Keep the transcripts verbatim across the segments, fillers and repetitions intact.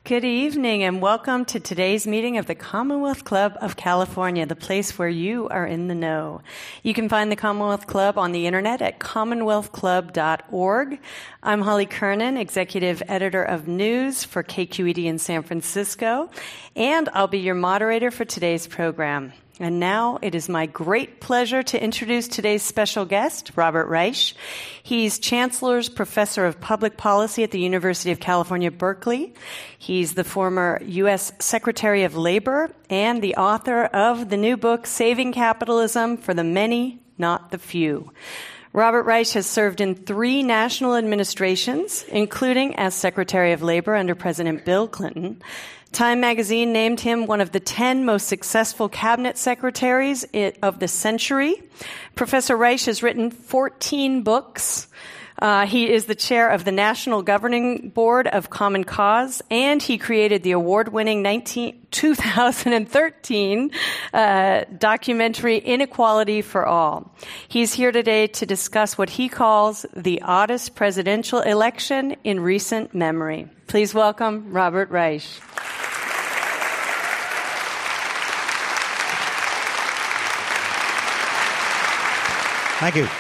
Good evening and welcome to today's meeting of the Commonwealth Club of California, the place where you are in the know. You can find the Commonwealth Club on the internet at commonwealth club dot org. I'm Holly Kernan, Executive Editor of News for K Q E D in San Francisco, and I'll be your moderator for today's program. And now it is my great pleasure to introduce today's special guest, Robert Reich. He's Chancellor's Professor of Public Policy at the University of California, Berkeley. He's the former U S Secretary of Labor and the author of the new book, Saving Capitalism for the Many, Not the Few. Robert Reich has served in three national administrations, including as Secretary of Labor under President Bill Clinton. Time magazine named him one of the ten most successful cabinet secretaries of the century. Professor Reich has written fourteen books. Uh, he is the chair of the National Governing Board of Common Cause, and he created the award-winning two thousand thirteen uh, documentary Inequality for All. He's here today to discuss what he calls the oddest presidential election in recent memory. Please welcome Robert Reich. Thank you.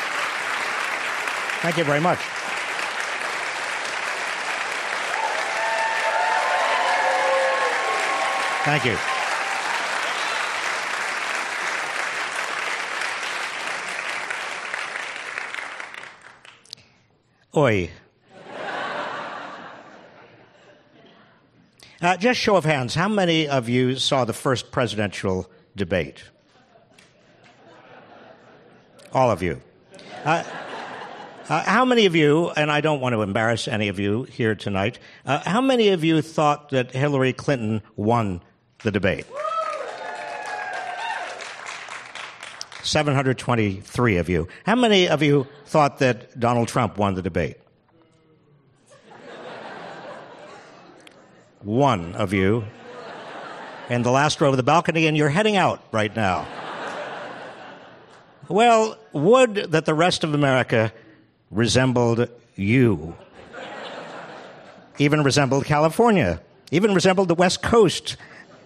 Thank you very much. Thank you. Oi. Uh, just show of hands, how many of you saw the first presidential debate? All of you. Uh, uh, how many of you, and I don't want to embarrass any of you here tonight, uh, how many of you thought that Hillary Clinton won the debate? seven hundred twenty-three of you. How many of you thought that Donald Trump won the debate? One of you. In the last row of the balcony, and you're heading out right now. Well, would that the rest of America resembled you. Even resembled California. Even resembled the West Coast.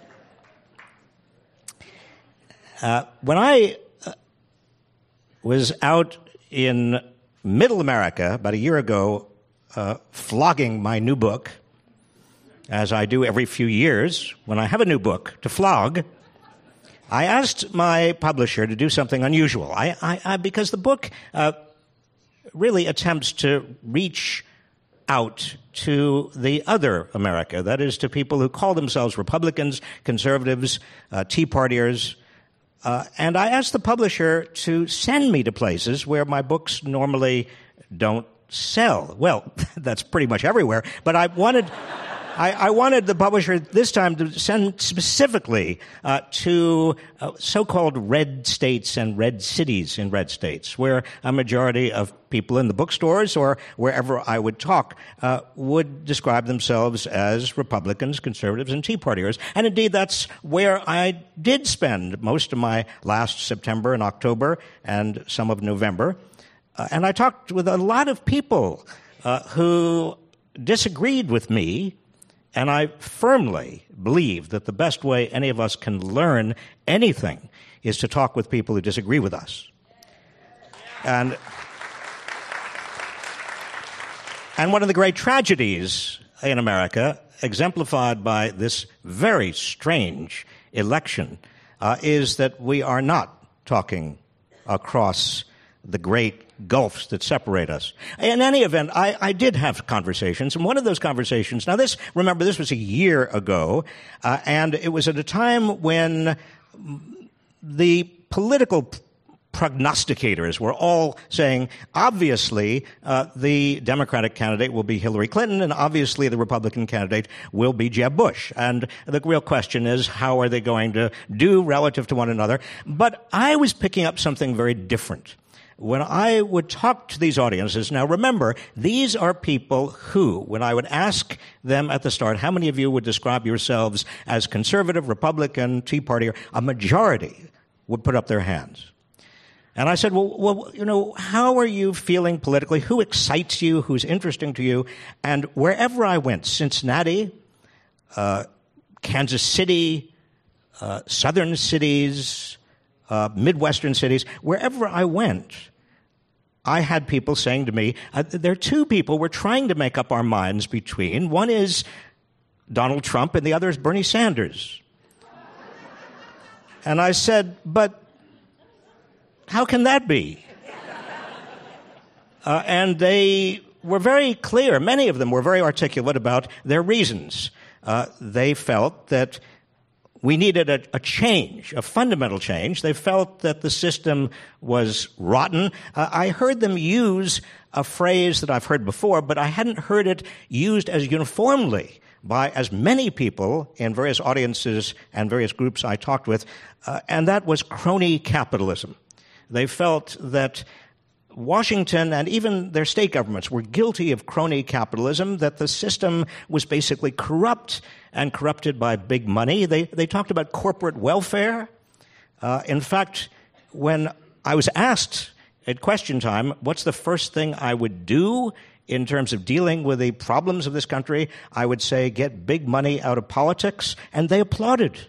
Uh, when I uh, was out in Middle America about a year ago, uh, flogging my new book, as I do every few years when I have a new book to flog, I asked my publisher to do something unusual. I, I, I because the book uh, really attempts to reach out to the other America, that is, to people who call themselves Republicans, conservatives, uh, Tea Partiers. Uh, and I asked the publisher to send me to places where my books normally don't sell. Well, that's pretty much everywhere, but I wanted... I, I wanted the publisher this time to send specifically uh, to uh, so-called red states and red cities in red states, where a majority of people in the bookstores or wherever I would talk uh, would describe themselves as Republicans, conservatives, and Tea Partiers. And indeed, that's where I did spend most of my last September and October and some of November. Uh, and I talked with a lot of people uh, who disagreed with me. And I firmly believe that the best way any of us can learn anything is to talk with people who disagree with us. And, and one of the great tragedies in America, exemplified by this very strange election, uh, is that we are not talking across the great gulfs that separate us. In any event, I, I did have conversations, and one of those conversations, now this, remember, this was a year ago, uh, and it was at a time when the political prognosticators were all saying, obviously, uh, the Democratic candidate will be Hillary Clinton, and obviously the Republican candidate will be Jeb Bush. And the real question is, how are they going to do relative to one another? But I was picking up something very different. When I would talk to these audiences, now remember, these are people who, when I would ask them at the start, how many of you would describe yourselves as conservative, Republican, Tea Party, a majority would put up their hands. And I said, well, well, you know, how are you feeling politically? Who excites you? Who's interesting to you? And wherever I went, Cincinnati, uh, Kansas City, uh, southern cities, uh, Midwestern cities, wherever I went, I had people saying to me, uh, there are two people we're trying to make up our minds between. One is Donald Trump and the other is Bernie Sanders. And I said, but how can that be? Uh, and they were very clear. Many of them were very articulate about their reasons. Uh, they felt that we needed a, a change, a fundamental change. They felt that the system was rotten. Uh, I heard them use a phrase that I've heard before, but I hadn't heard it used as uniformly by as many people in various audiences and various groups I talked with, uh, and that was crony capitalism. They felt that Washington and even their state governments were guilty of crony capitalism, that the system was basically corrupt and corrupted by big money. They, they talked about corporate welfare. Uh, in fact, when I was asked at question time, what's the first thing I would do in terms of dealing with the problems of this country, I would say get big money out of politics, and they applauded.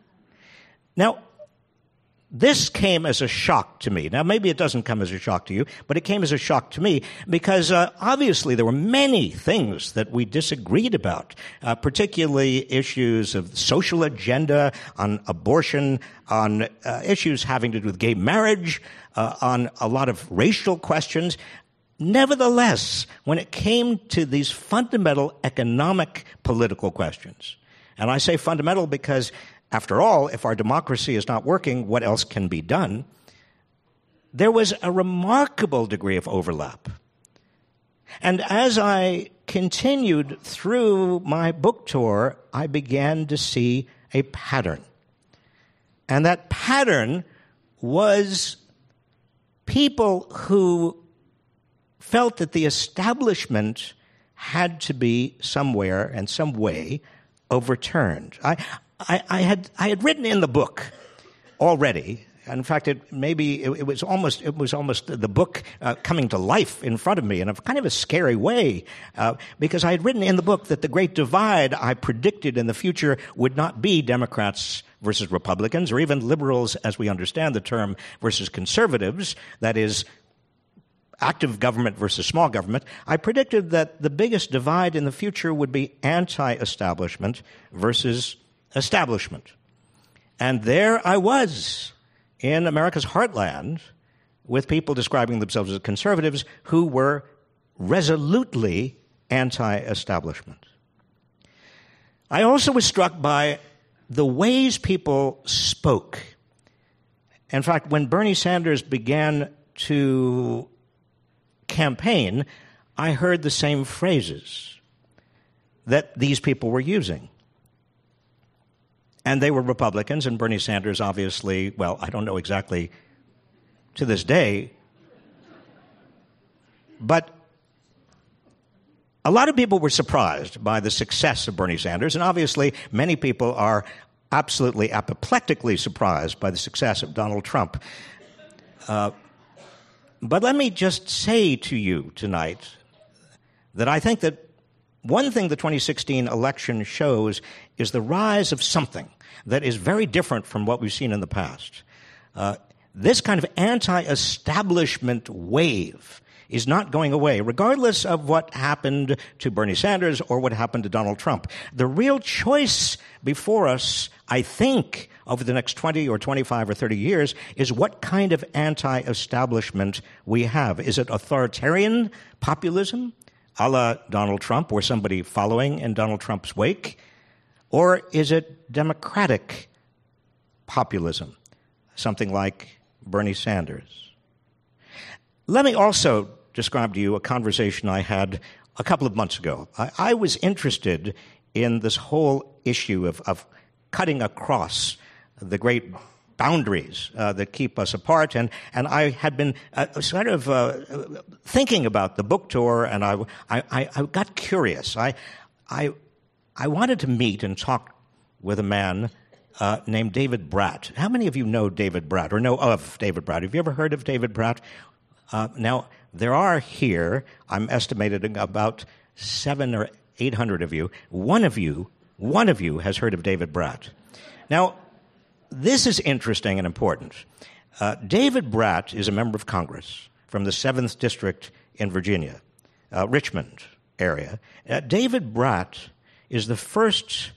Now, this came as a shock to me. Now, maybe it doesn't come as a shock to you, but it came as a shock to me because uh, obviously there were many things that we disagreed about, uh, particularly issues of social agenda, on abortion, on uh, issues having to do with gay marriage, uh, on a lot of racial questions. Nevertheless, when it came to these fundamental economic political questions, and I say fundamental because after all, if our democracy is not working, what else can be done? There was a remarkable degree of overlap. And as I continued through my book tour, I began to see a pattern. And that pattern was people who felt that the establishment had to be somewhere and some way overturned. I I, I had I had written in the book already. In fact, it maybe it, it was almost it was almost the book uh, coming to life in front of me in a kind of a scary way, uh, because I had written in the book that the great divide I predicted in the future would not be Democrats versus Republicans, or even liberals, as we understand the term, versus conservatives. That is, active government versus small government. I predicted that the biggest divide in the future would be anti-establishment versus establishment. And there I was in America's heartland with people describing themselves as conservatives who were resolutely anti-establishment. I also was struck by the ways people spoke. In fact, when Bernie Sanders began to campaign, I heard the same phrases that these people were using. And they were Republicans, and Bernie Sanders obviously, well, I don't know exactly to this day, but a lot of people were surprised by the success of Bernie Sanders, and obviously many people are absolutely apoplectically surprised by the success of Donald Trump. Uh, but let me just say to you tonight that I think that one thing the twenty sixteen election shows is the rise of something that is very different from what we've seen in the past. Uh, this kind of anti-establishment wave is not going away, regardless of what happened to Bernie Sanders or what happened to Donald Trump. The real choice before us, I think, over the next twenty or twenty-five or thirty years, is what kind of anti-establishment we have. Is it authoritarian populism, a la Donald Trump, or somebody following in Donald Trump's wake? Or is it democratic populism, something like Bernie Sanders? Let me also describe to you a conversation I had a couple of months ago. I, I was interested in this whole issue of, of cutting across the great boundaries uh, that keep us apart, and, and I had been uh, sort of uh, thinking about the book tour, and I, I, I got curious. I, I, I wanted to meet and talk with a man uh, named David Brat. How many of you know David Brat, or know of David Brat? Have you ever heard of David Brat? Uh, now, there are here, I'm estimating about seven or eight hundred of you. One of you one of you has heard of David Brat. Now, this is interesting and important. Uh, David Brat is a member of Congress from the seventh District in Virginia, uh, Richmond area. Uh, David Brat is the first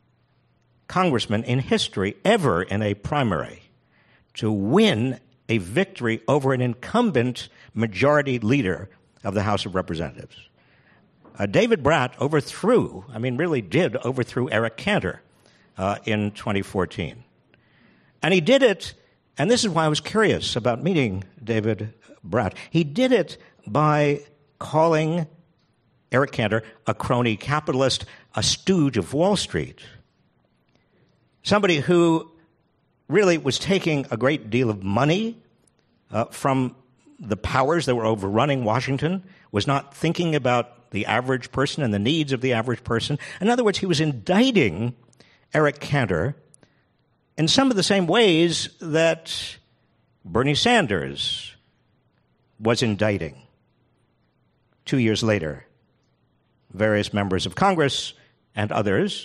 congressman in history ever in a primary to win a victory over an incumbent majority leader of the House of Representatives. Uh, David Brat overthrew, I mean, really did overthrew Eric Cantor uh, in twenty fourteen. And he did it, and this is why I was curious about meeting David Brat. He did it by calling Eric Cantor a crony capitalist, a stooge of Wall Street, somebody who really was taking a great deal of money uh, from the powers that were overrunning Washington, was not thinking about the average person and the needs of the average person. In other words, he was indicting Eric Cantor in some of the same ways that Bernie Sanders was indicting two years later various members of Congress and others.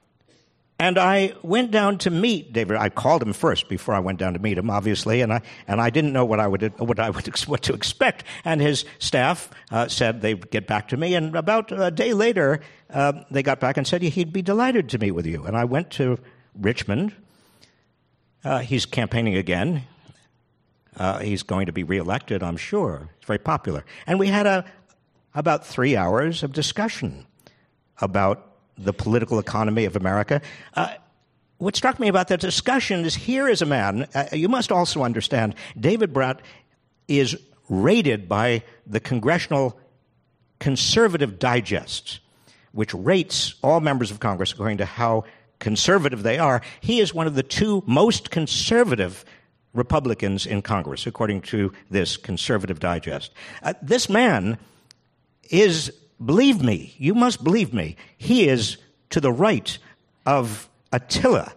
And I went down to meet David. I called him first before I went down to meet him, obviously, and I and I didn't know what I would what I would what to expect. And his staff uh, said they'd get back to me. And about a day later, uh, they got back and said he'd be delighted to meet with you. And I went to Richmond. Uh, he's campaigning again. Uh, he's going to be reelected, I'm sure. He's very popular. And we had a about three hours of discussion about the political economy of America. Uh, what struck me about that discussion is here is a man, uh, you must also understand, David Brat is rated by the Congressional Conservative Digest, which rates all members of Congress according to how conservative they are. He is one of the two most conservative Republicans in Congress, according to this Conservative Digest. Uh, this man is, believe me, you must believe me, he is to the right of Attila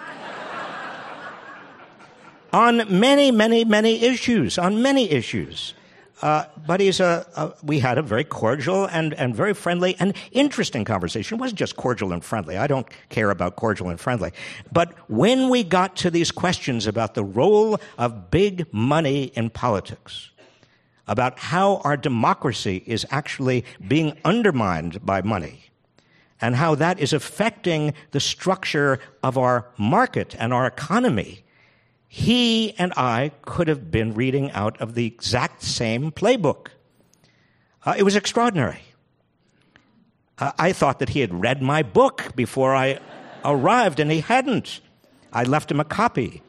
on many, many, many issues, on many issues. Uh, but he's a, a, we had a very cordial and, and very friendly and interesting conversation. It wasn't just cordial and friendly. I don't care about cordial and friendly. But when we got to these questions about the role of big money in politics, about how our democracy is actually being undermined by money, and how that is affecting the structure of our market and our economy, he and I could have been reading out of the exact same playbook. Uh, it was extraordinary. Uh, I thought that he had read my book before I arrived, and he hadn't. I left him a copy.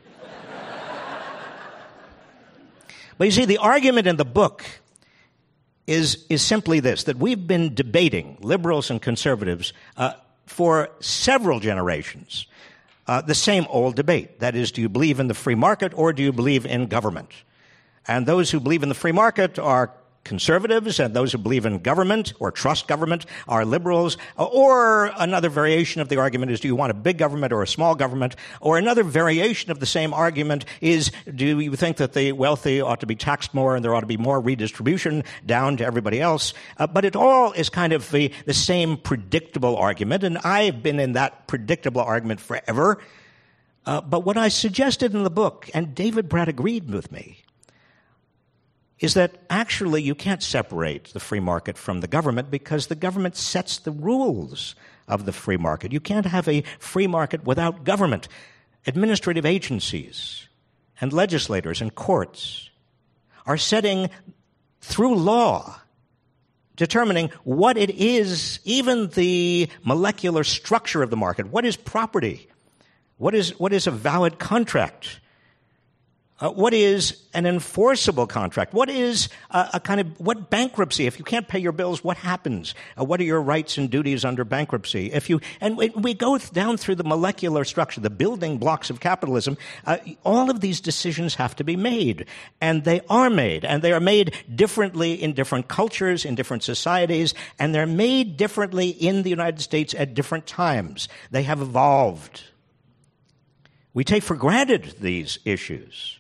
But you see, the argument in the book is, is simply this, that we've been debating, liberals and conservatives, uh, for several generations. Uh, the same old debate. That is, do you believe in the free market or do you believe in government? And those who believe in the free market are conservatives, and those who believe in government or trust government are liberals. Or another variation of the argument is, do you want a big government or a small government? Or another variation of the same argument is, do you think that the wealthy ought to be taxed more and there ought to be more redistribution down to everybody else? Uh, but it all is kind of the, the same predictable argument, and I've been in that predictable argument forever. Uh, but what I suggested in the book, and David Brat agreed with me, is that actually you can't separate the free market from the government because the government sets the rules of the free market. You can't have a free market without government. Administrative agencies and legislators and courts are setting, through law, determining what it is, even the molecular structure of the market. What is property? What is, what is a valid contract? Uh, what is an enforceable contract? What is a, a kind of, what bankruptcy? If you can't pay your bills, what happens? Uh, what are your rights and duties under bankruptcy? If you, and we, we go th- down through the molecular structure, the building blocks of capitalism. Uh, all of these decisions have to be made, and they are made, and they are made differently in different cultures, in different societies, and they're made differently in the United States at different times. They have evolved. We take for granted these issues.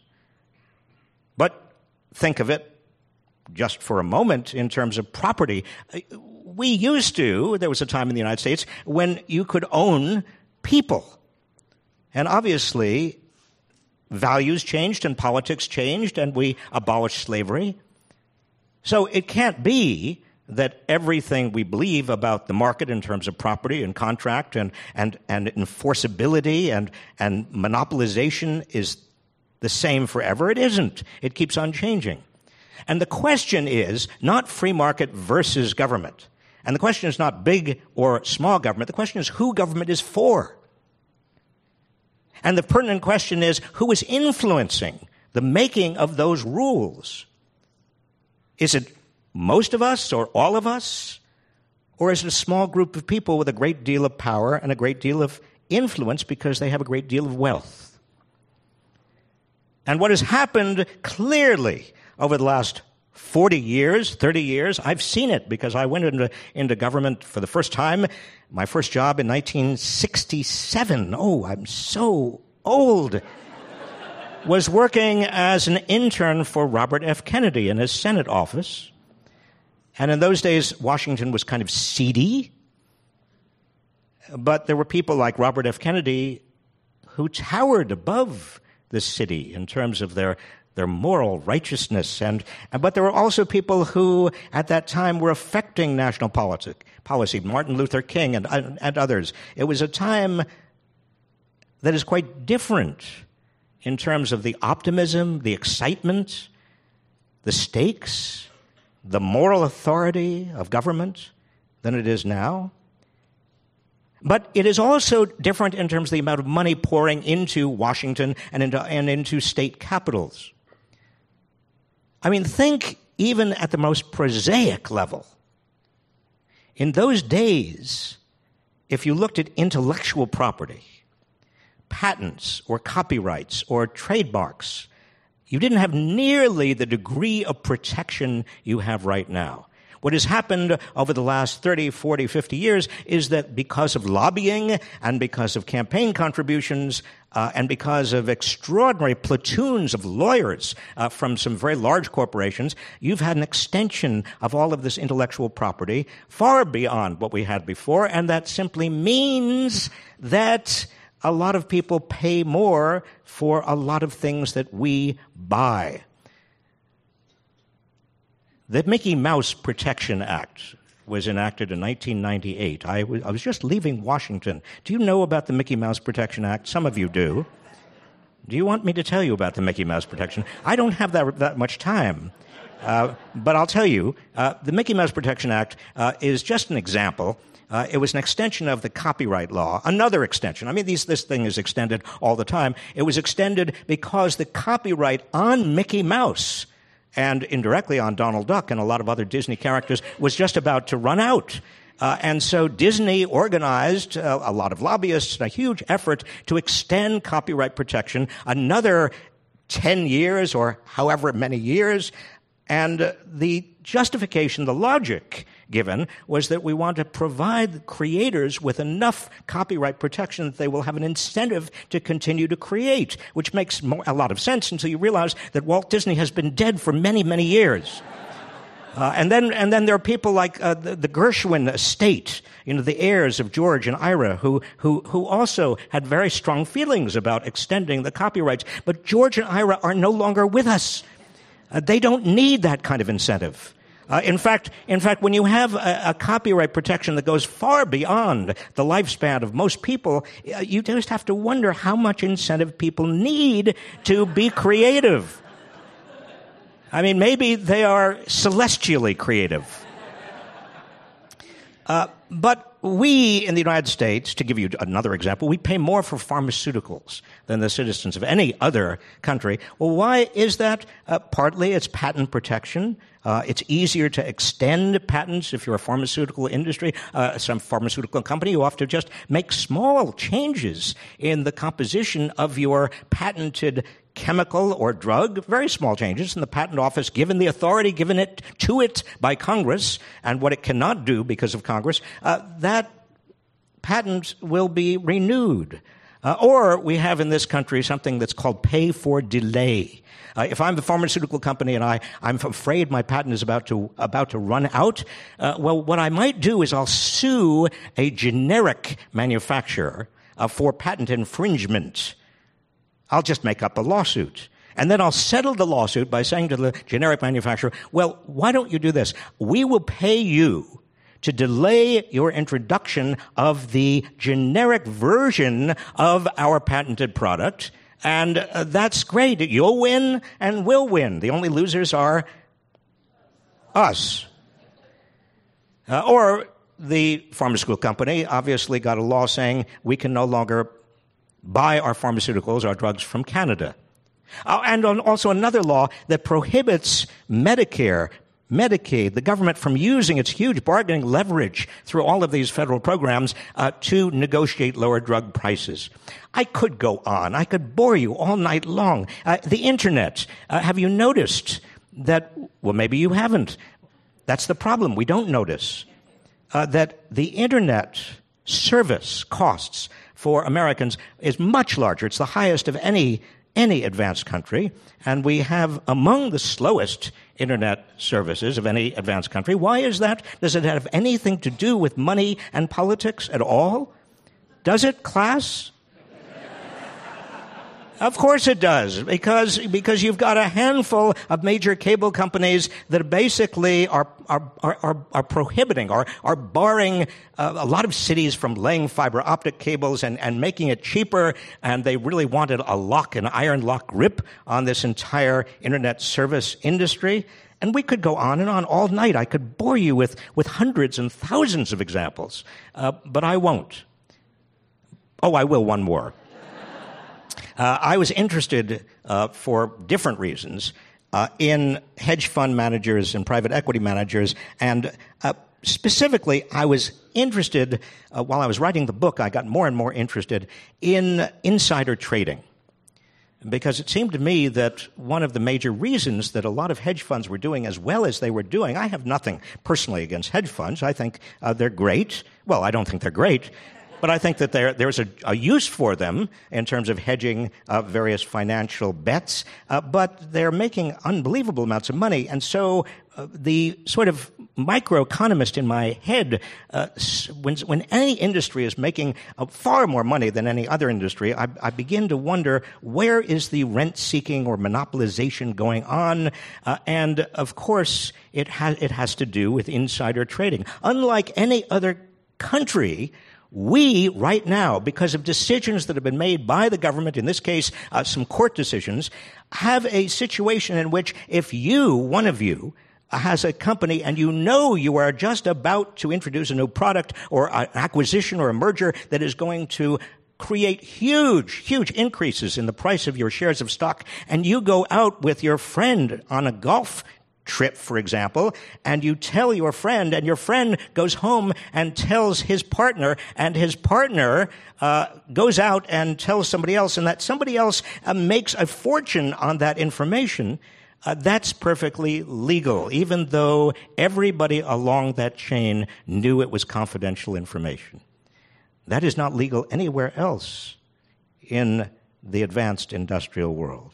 But think of it just for a moment in terms of property. we used to, there was a time in the United States when you could own people. And obviously, values changed and politics changed, and we abolished slavery. So it can't be that everything we believe about the market in terms of property and contract and, and, and enforceability and, and monopolization is the same forever. It isn't. It keeps on changing. And the question is not free market versus government. And the question is not big or small government. The question is who government is for. And the pertinent question is who is influencing the making of those rules. Is it most of us or all of us? Or is it a small group of people with a great deal of power and a great deal of influence because they have a great deal of wealth? And what has happened clearly over the last forty years, thirty years, I've seen it because I went into, into government for the first time. My first job in nineteen sixty-seven. Oh, I'm so old. Was working as an intern for Robert F. Kennedy in his Senate office. And in those days, Washington was kind of seedy. But there were people like Robert F. Kennedy who towered above the city in terms of their their moral righteousness. And, and but there were also people who, at that time, were affecting national politic, policy, Martin Luther King and, and others. It was a time that is quite different in terms of the optimism, the excitement, the stakes, the moral authority of government than it is now. But it is also different in terms of the amount of money pouring into Washington and into, and into state capitals. I mean, think even at the most prosaic level. In those days, if you looked at intellectual property, patents or copyrights or trademarks, you didn't have nearly the degree of protection you have right now. What has happened over the last thirty, forty, fifty years is that because of lobbying and because of campaign contributions uh, and because of extraordinary platoons of lawyers uh, from some very large corporations, you've had an extension of all of this intellectual property far beyond what we had before, and that simply means that a lot of people pay more for a lot of things that we buy. The Mickey Mouse Protection Act was enacted in nineteen ninety-eight. I was, I was just leaving Washington. Do you know about the Mickey Mouse Protection Act? Some of you do. Do you want me to tell you about the Mickey Mouse Protection? I don't have that, that much time. Uh, but I'll tell you, uh, the Mickey Mouse Protection Act uh, is just an example. Uh, it was an extension of the copyright law, another extension. I mean, these, this thing is extended all the time. It was extended because the copyright on Mickey Mouse and indirectly on Donald Duck and a lot of other Disney characters was just about to run out. Uh, and so Disney organized uh, a lot of lobbyists and a huge effort to extend copyright protection another ten years or however many years. And uh, the justification, the logic given, was that we want to provide creators with enough copyright protection that they will have an incentive to continue to create, which makes more, a lot of sense until you realize that Walt Disney has been dead for many, many years. Uh, and then and then there are people like uh, the, the Gershwin estate, you know, the heirs of George and Ira, who, who, who also had very strong feelings about extending the copyrights. But George and Ira are no longer with us. Uh, they don't need that kind of incentive. Uh, in fact, in fact, when you have a, a copyright protection that goes far beyond the lifespan of most people, uh, you just have to wonder how much incentive people need to be creative. I mean, maybe they are celestially creative. Uh, but we in the United States, to give you another example, we pay more for pharmaceuticals than the citizens of any other country. Well, why is that? Uh, partly it's patent protection. Uh, it's easier to extend patents if you're a pharmaceutical industry, uh, some pharmaceutical company. You have to just make small changes in the composition of your patented chemical or drug, very small changes, and the patent office, given the authority given it to it by Congress and what it cannot do because of Congress, uh, that patent will be renewed. Uh, or we have in this country something that's called pay for delay. Uh, if I'm the pharmaceutical company and I, I'm afraid my patent is about to about to run out, uh, well, what I might do is I'll sue a generic manufacturer uh, for patent infringement. I'll just make up a lawsuit. And then I'll settle the lawsuit by saying to the generic manufacturer, well, why don't you do this? We will pay you to delay your introduction of the generic version of our patented product. And uh, that's great. You'll win and we'll win. The only losers are us. Uh, or the pharmaceutical company obviously got a law saying we can no longer buy our pharmaceuticals, our drugs, from Canada. Uh, and on also another law that prohibits Medicare, Medicaid, the government from using its huge bargaining leverage through all of these federal programs uh, to negotiate lower drug prices. I could go on. I could bore you all night long. Uh, the Internet. Uh, have you noticed that, well, maybe you haven't. That's the problem. We don't notice uh, that the Internet service costs for Americans is much larger. It's the highest of any any advanced country, and we have among the slowest Internet services of any advanced country. Why is that? Does it have anything to do with money and politics at all? Does it, class? Of course it does, because because you've got a handful of major cable companies that basically are are are, are prohibiting, are are barring uh, a lot of cities from laying fiber optic cables and, and making it cheaper, and they really wanted a lock, an iron lock grip on this entire Internet service industry. And we could go on and on all night. I could bore you with, with hundreds and thousands of examples, uh, but I won't. Oh, I will one more. Uh, I was interested, uh, for different reasons, uh, in hedge fund managers and private equity managers, and uh, specifically, I was interested, uh, while I was writing the book, I got more and more interested in insider trading. Because it seemed to me that one of the major reasons that a lot of hedge funds were doing as well as they were doing, I have nothing personally against hedge funds. I think uh, they're great. Well, I don't think they're great. But I think that there, there's a, a use for them in terms of hedging uh, various financial bets, uh, but they're making unbelievable amounts of money. And so uh, the sort of microeconomist in my head, uh, when, when any industry is making uh, far more money than any other industry, I, I begin to wonder, where is the rent-seeking or monopolization going on? Uh, and, of course, it, ha- it has to do with insider trading. Unlike any other country, we, right now, because of decisions that have been made by the government, in this case, uh, some court decisions, have a situation in which if you, one of you, uh, has a company and you know you are just about to introduce a new product or an acquisition or a merger that is going to create huge, huge increases in the price of your shares of stock, and you go out with your friend on a golf trip, for example, and you tell your friend, and your friend goes home and tells his partner, and his partner uh, goes out and tells somebody else, and that somebody else uh, makes a fortune on that information, uh, that's perfectly legal, even though everybody along that chain knew it was confidential information. That is not legal anywhere else in the advanced industrial world.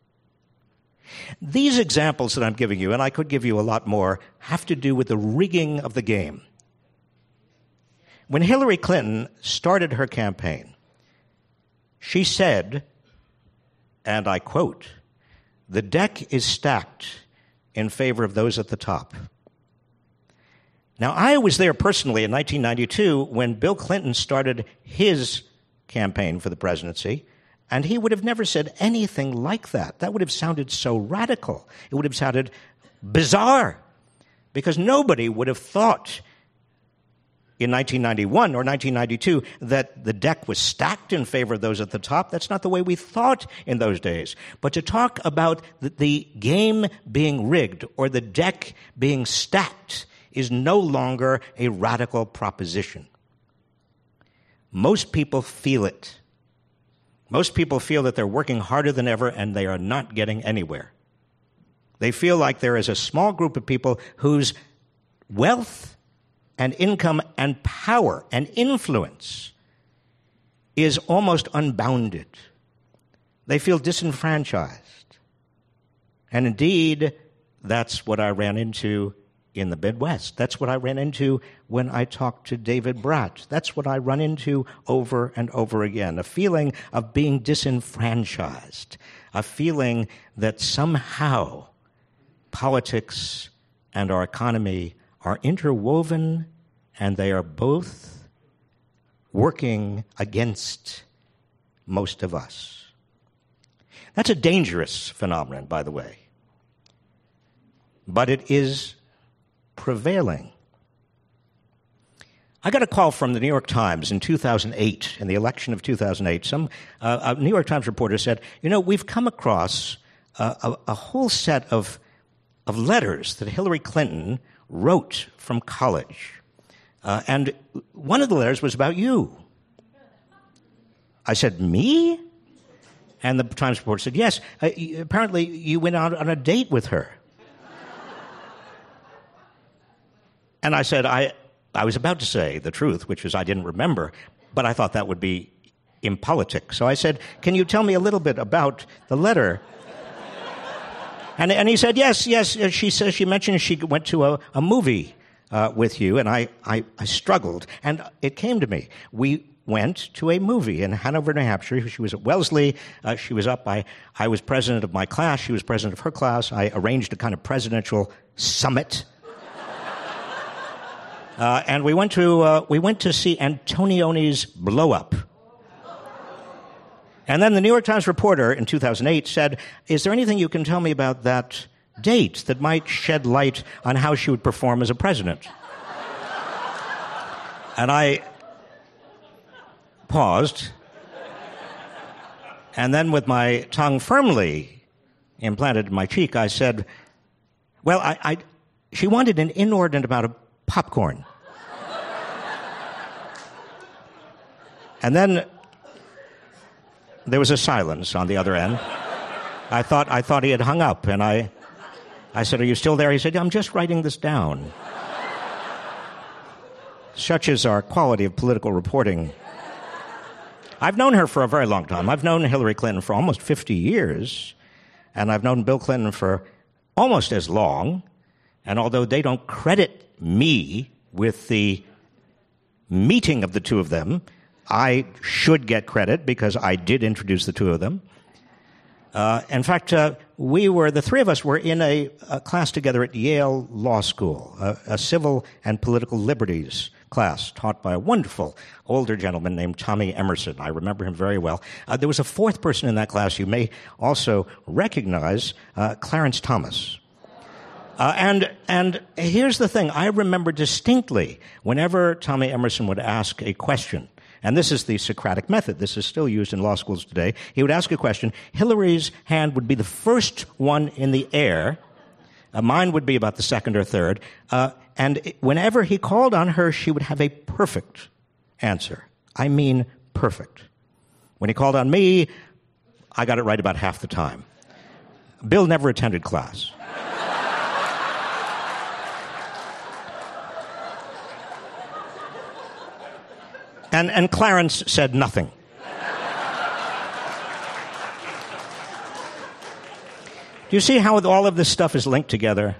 These examples that I'm giving you, and I could give you a lot more, have to do with the rigging of the game. When Hillary Clinton started her campaign, she said, and I quote, "The deck is stacked in favor of those at the top." Now, I was there personally in nineteen ninety-two when Bill Clinton started his campaign for the presidency, and he would have never said anything like that. That would have sounded so radical. It would have sounded bizarre, because nobody would have thought in nineteen ninety-one or nineteen ninety-two that the deck was stacked in favor of those at the top. That's not the way we thought in those days. But to talk about the, the game being rigged or the deck being stacked is no longer a radical proposition. Most people feel it. Most people feel that they're working harder than ever and they are not getting anywhere. They feel like there is a small group of people whose wealth and income and power and influence is almost unbounded. They feel disenfranchised. And indeed, that's what I ran into in the Midwest. That's what I ran into when I talked to David Bratt. That's what I run into over and over again, a feeling of being disenfranchised, a feeling that somehow politics and our economy are interwoven and they are both working against most of us. That's a dangerous phenomenon, by the way. But it is prevailing. I got a call from the New York Times in two thousand eight, in the election of two thousand eight. Some uh, a New York Times reporter said, you know, we've come across uh, a, a whole set of, of letters that Hillary Clinton wrote from college. Uh, and one of the letters was about you. I said, me? And the Times reporter said, yes, uh, apparently you went out on a date with her. And I said, I, I was about to say the truth, which is I didn't remember, but I thought that would be impolitic. So I said, can you tell me a little bit about the letter? and, and he said, yes, yes. She says she mentioned she went to a, a movie uh, with you, and I, I, I struggled. And it came to me. We went to a movie in Hanover, New Hampshire. She was at Wellesley. Uh, she was up. I, I was president of my class. She was president of her class. I arranged a kind of presidential summit. Uh, and we went to uh, we went to see Antonioni's Blow Up. And then the New York Times reporter in two thousand eight said, is there anything you can tell me about that date that might shed light on how she would perform as a president? And I paused, and then with my tongue firmly implanted in my cheek, I said, well, I, I she wanted an inordinate amount of popcorn. And then there was a silence on the other end. I thought I thought he had hung up, and I I said, are you still there? He said, I'm just writing this down. Such is our quality of political reporting. I've known her for a very long time. I've known Hillary Clinton for almost fifty years, and I've known Bill Clinton for almost as long. And although they don't credit me with the meeting of the two of them, I should get credit because I did introduce the two of them. Uh, in fact, uh, we were, the three of us were in a, a class together at Yale Law School, a, a civil and political liberties class taught by a wonderful older gentleman named Tommy Emerson. I remember him very well. Uh, there was a fourth person in that class you may also recognize, uh, Clarence Thomas. Uh, and and here's the thing. I remember distinctly whenever Tommy Emerson would ask a question, and this is the Socratic method. This is still used in law schools today. He would ask a question. Hillary's hand would be the first one in the air. Uh, mine would be about the second or third. Uh, and it, whenever he called on her, she would have a perfect answer. I mean perfect. When he called on me, I got it right about half the time. Bill never attended class. And, and Clarence said nothing. Do you see how all of this stuff is linked together?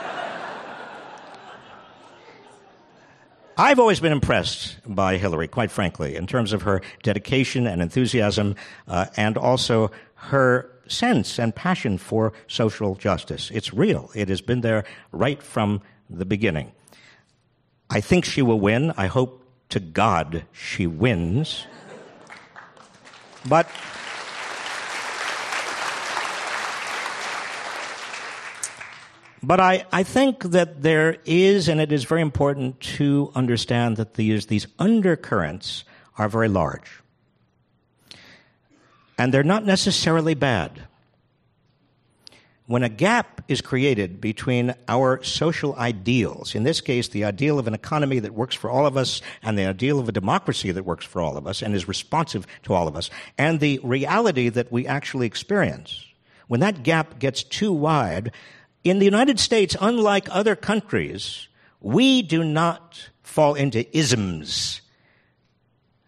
I've always been impressed by Hillary, quite frankly, in terms of her dedication and enthusiasm, uh, and also her sense and passion for social justice. It's real. It has been there right from the beginning. I think she will win. I hope to God she wins. But But I, I think that there is, and it is very important to understand that these, these undercurrents are very large. And they're not necessarily bad. When a gap is created between our social ideals, in this case, the ideal of an economy that works for all of us and the ideal of a democracy that works for all of us and is responsive to all of us, and the reality that we actually experience, when that gap gets too wide, in the United States, unlike other countries, we do not fall into isms.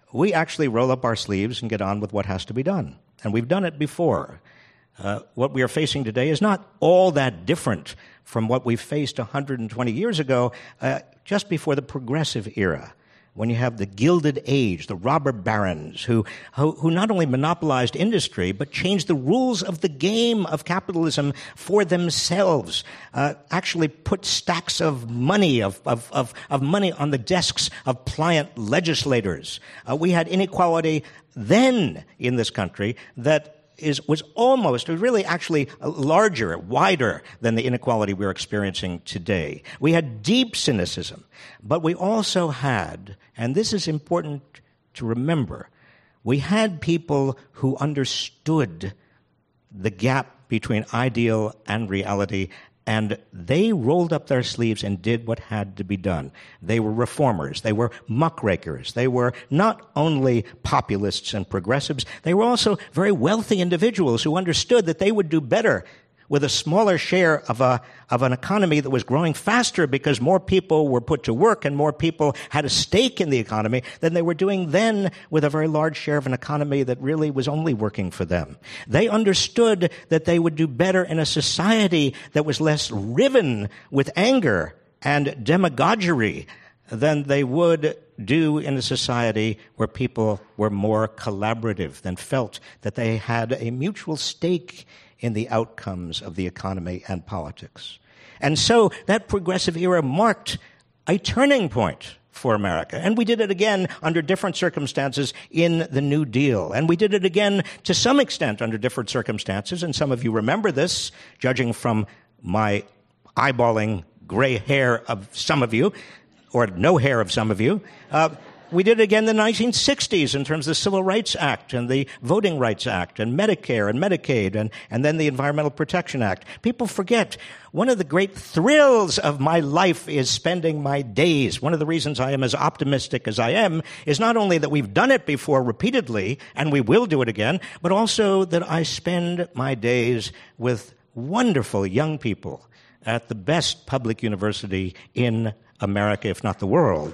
we actually roll up our sleeves and get on with what has to be done. And we've done it before. Uh, what we are facing today is not all that different from what we faced one hundred twenty years ago, uh, just before the Progressive Era, when you have the Gilded Age, the robber barons, who, who, who not only monopolized industry, but changed the rules of the game of capitalism for themselves, uh, actually put stacks of money, of, of, of, of money on the desks of pliant legislators. Uh, we had inequality then in this country that is was almost, was really actually larger, wider than the inequality we're experiencing today. We had deep cynicism, but we also had, and this is important to remember, we had people who understood the gap between ideal and reality, and they rolled up their sleeves and did what had to be done. They were reformers. They were muckrakers. They were not only populists and progressives, they were also very wealthy individuals who understood that they would do better with a smaller share of a of an economy that was growing faster because more people were put to work and more people had a stake in the economy than they were doing then with a very large share of an economy that really was only working for them. They understood that they would do better in a society that was less riven with anger and demagoguery than they would do in a society where people were more collaborative, than felt that they had a mutual stake in the outcomes of the economy and politics. And so that Progressive Era marked a turning point for America. And we did it again under different circumstances in the New Deal. And we did it again to some extent under different circumstances. And some of you remember this, judging from my eyeballing gray hair of some of you, or no hair of some of you. Uh, We did it again in the nineteen sixties in terms of the Civil Rights Act and the Voting Rights Act and Medicare and Medicaid and, and then the Environmental Protection Act. People forget one of the great thrills of my life is spending my days. One of the reasons I am as optimistic as I am is not only that we've done it before repeatedly and we will do it again, but also that I spend my days with wonderful young people at the best public university in America, if not the world.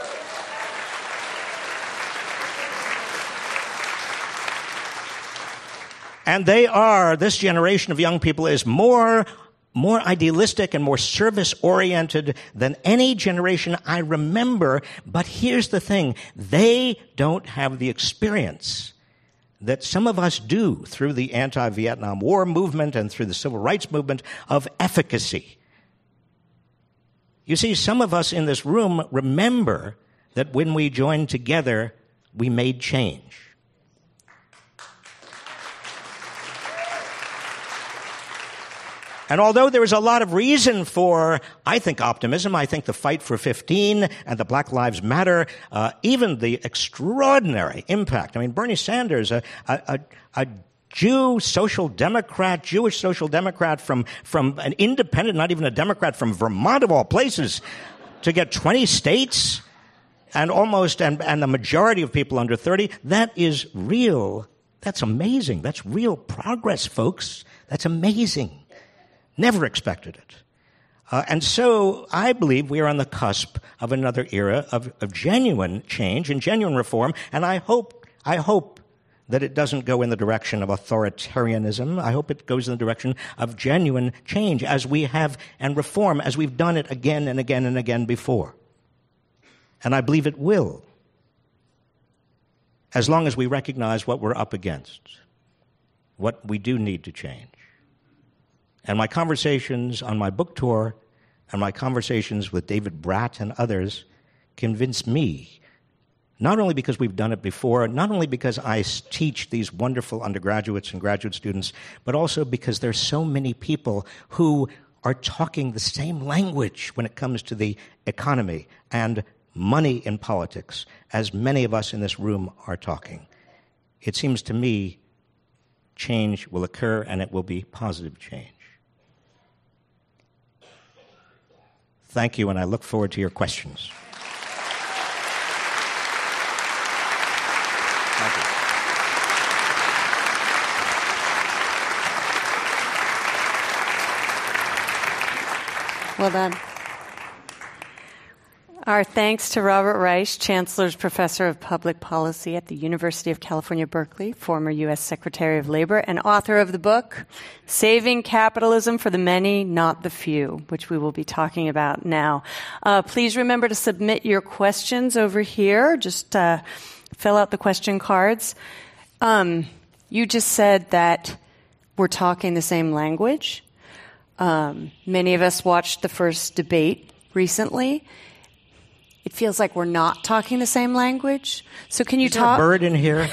And they are, this generation of young people is more, more idealistic and more service-oriented than any generation I remember. But here's the thing. They don't have the experience that some of us do through the anti-Vietnam War movement and through the civil rights movement of efficacy. You see, some of us in this room remember that when we joined together, we made change. And although there is a lot of reason for, I think, optimism, I think the fight for fifteen and the Black Lives Matter, uh, even the extraordinary impact. I mean, Bernie Sanders, a, a, a Jew social democrat, Jewish social democrat from, from an independent, not even a Democrat, from Vermont of all places, to get twenty states and almost, and, and the majority of people under thirty, that is real. That's amazing. That's real progress, folks. That's amazing. Never expected it. Uh, and so I believe we are on the cusp of another era of, of genuine change and genuine reform, and I hope, I hope that it doesn't go in the direction of authoritarianism. I hope it goes in the direction of genuine change as we have, and reform as we've done it again and again and again before. And I believe it will, as long as we recognize what we're up against, what we do need to change. And my conversations on my book tour and my conversations with David Bratt and others convinced me, not only because we've done it before, not only because I teach these wonderful undergraduates and graduate students, but also because there's so many people who are talking the same language when it comes to the economy and money in politics as many of us in this room are talking. It seems to me change will occur, and it will be positive change. Thank you, and I look forward to your questions. Thank you. Well done. Our thanks to Robert Reich, Chancellor's Professor of Public Policy at the University of California, Berkeley, former U S Secretary of Labor, and author of the book, Saving Capitalism for the Many, Not the Few, which we will be talking about now. Uh, please remember to submit your questions over here. Just uh, fill out the question cards. Um, you just said that we're talking the same language. Um, many of us watched the first debate recently. It feels like we're not talking the same language. So can you Is talk? Is there a bird in here?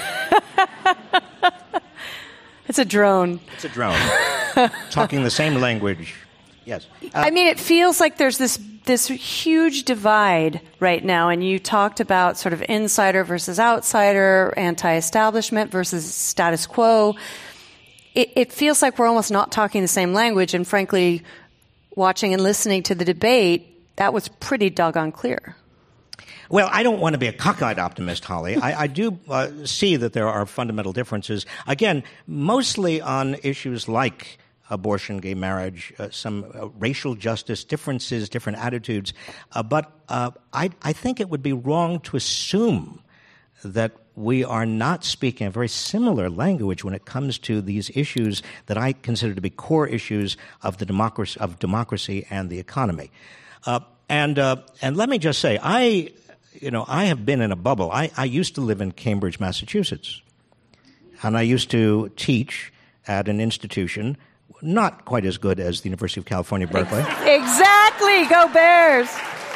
It's a drone. It's a drone. Talking the same language. Yes. Uh, I mean, it feels like there's this this huge divide right now, and you talked about sort of insider versus outsider, anti-establishment versus status quo. It, it feels like we're almost not talking the same language, and frankly, watching and listening to the debate, that was pretty doggone clear. Well, I don't want to be a cockeyed optimist, Holly. I, I do uh, see that there are fundamental differences, again, mostly on issues like abortion, gay marriage, uh, some uh, racial justice differences, different attitudes. Uh, but uh, I, I think it would be wrong to assume that we are not speaking a very similar language when it comes to these issues that I consider to be core issues of the democracy, of democracy and the economy. Uh, and uh, and let me just say, I, you know, I have been in a bubble. I, I used to live in Cambridge, Massachusetts, and I used to teach at an institution not quite as good as the University of California, Berkeley. Exactly, go Bears!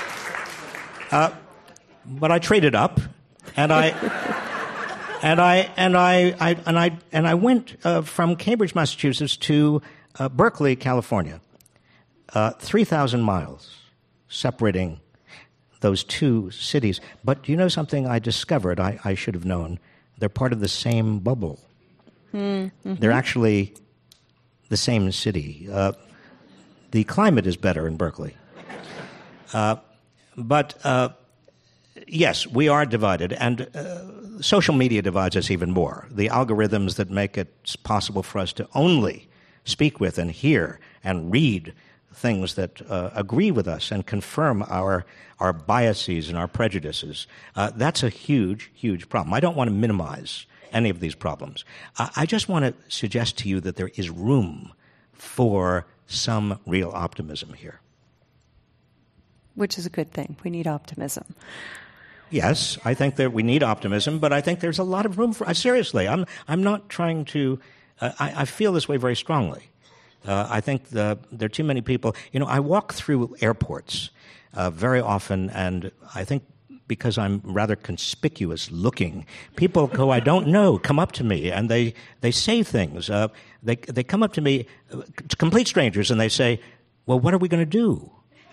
Uh, but I traded up, and I. And I and I, I and I and I went uh, from Cambridge, Massachusetts, to uh, Berkeley, California, uh, three thousand miles separating those two cities. But you know something I discovered? I, I should have known. They're part of the same bubble. Mm-hmm. They're actually the same city. Uh, the climate is better in Berkeley, uh, but. Uh, Yes, we are divided, and uh, social media divides us even more. The algorithms that make it possible for us to only speak with and hear and read things that uh, agree with us and confirm our our biases and our prejudices, uh, that's a huge, huge problem. I don't want to minimize any of these problems. I, I just want to suggest to you that there is room for some real optimism here. Which is a good thing. We need optimism. Yes, I think that we need optimism, but I think there's a lot of room for. Uh, seriously, I'm I'm not trying to. Uh, I, I feel this way very strongly. Uh, I think the, there are too many people. You know, I walk through airports uh, very often, and I think because I'm rather conspicuous looking, people who I don't know come up to me and they they say things. Uh, they they come up to me, uh, complete strangers, and they say, "Well, what are we going to do?"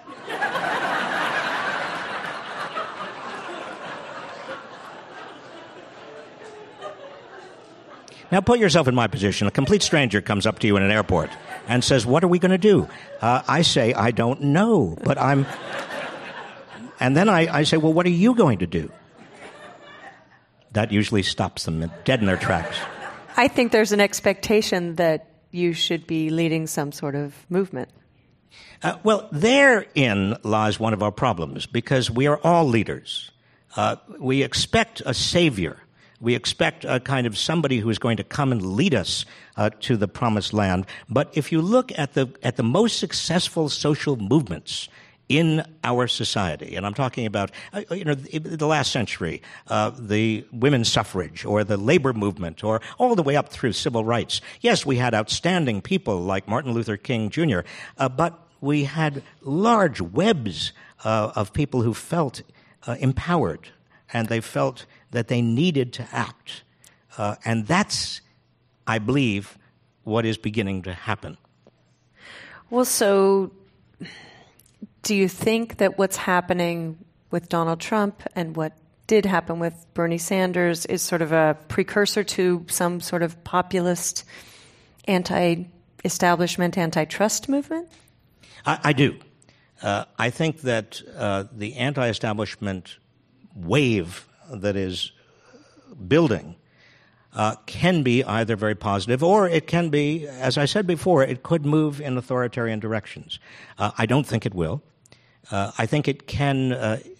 Now, put yourself in my position. A complete stranger comes up to you in an airport and says, "What are we going to do?" Uh, I say, "I don't know, but I'm..." And then I, I say, "Well, what are you going to do?" That usually stops them dead in their tracks. I think there's an expectation that you should be leading some sort of movement. Uh, well, therein lies one of our problems, because we are all leaders. Uh, we expect a savior. We expect a kind of somebody who is going to come and lead us uh, to the promised land. But if you look at the at the most successful social movements in our society, and I'm talking about uh, you know the, the last century, uh, the women's suffrage or the labor movement, or all the way up through civil rights. Yes, we had outstanding people like Martin Luther King Junior, uh, but we had large webs uh, of people who felt uh, empowered, and they felt that they needed to act. Uh, and that's, I believe, what is beginning to happen. Well, so do you think that what's happening with Donald Trump and what did happen with Bernie Sanders is sort of a precursor to some sort of populist anti-establishment, antitrust movement? I, I do. Uh, I think that uh, the anti-establishment wave that is building uh, can be either very positive, or it can be, as I said before, it could move in authoritarian directions. Uh, I don't think it will. Uh, I think it can uh,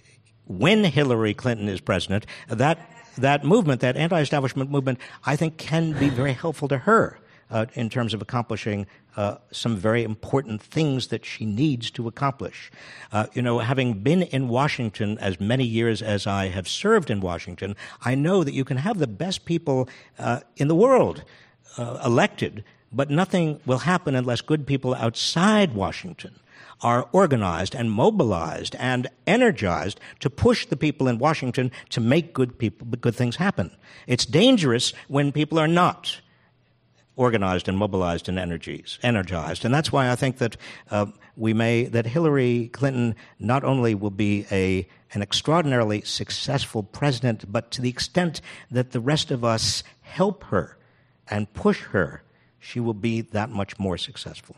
when Hillary Clinton is president, that that movement, that anti-establishment movement, I think can be very helpful to her uh, in terms of accomplishing uh, some very important things that she needs to accomplish. Uh, you know, having been in Washington as many years as I have served in Washington, I know that you can have the best people uh, in the world uh, elected, but nothing will happen unless good people outside Washington are organized and mobilized and energized to push the people in Washington to make good people, good things happen. It's dangerous when people are not organized and mobilized and energies, energized. And that's why I think that uh, we may, that Hillary Clinton not only will be a an extraordinarily successful president, but to the extent that the rest of us help her and push her, she will be that much more successful.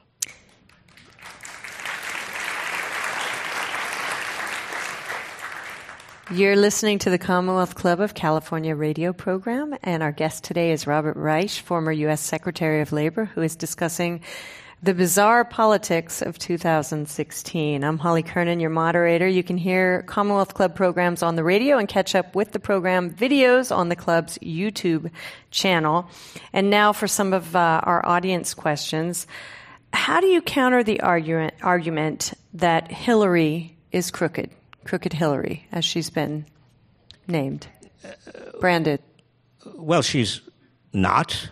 You're listening to the Commonwealth Club of California radio program, and our guest today is Robert Reich, former U S Secretary of Labor, who is discussing the bizarre politics of two thousand sixteen. I'm Holly Kernan, your moderator. You can hear Commonwealth Club programs on the radio and catch up with the program videos on the club's YouTube channel. And now for some of uh, our audience questions. How do you counter the argument, argument that Hillary is crooked? Crooked Hillary, as she's been named, branded. Well, she's not.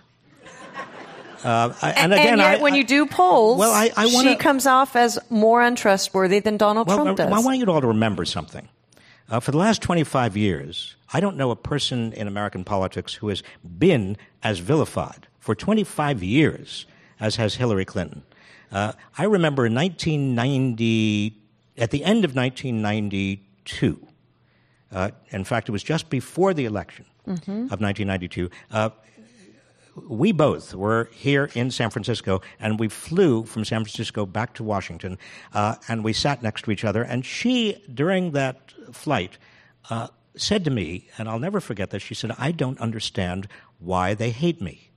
Uh, I, and, and again, and yet I, when I, you do polls, well, I, I wanna, she comes off as more untrustworthy than Donald well, Trump I, does. I want you all to remember something. Uh, for the last twenty-five years, I don't know a person in American politics who has been as vilified for twenty-five years as has Hillary Clinton. Uh, I remember in nineteen ninety, at the end of nineteen ninety-two, uh, in fact, it was just before the election mm-hmm. of nineteen ninety-two, uh, we both were here in San Francisco, and we flew from San Francisco back to Washington, uh, and we sat next to each other. And she, during that flight, uh, said to me, and I'll never forget this, she said, "I don't understand why they hate me."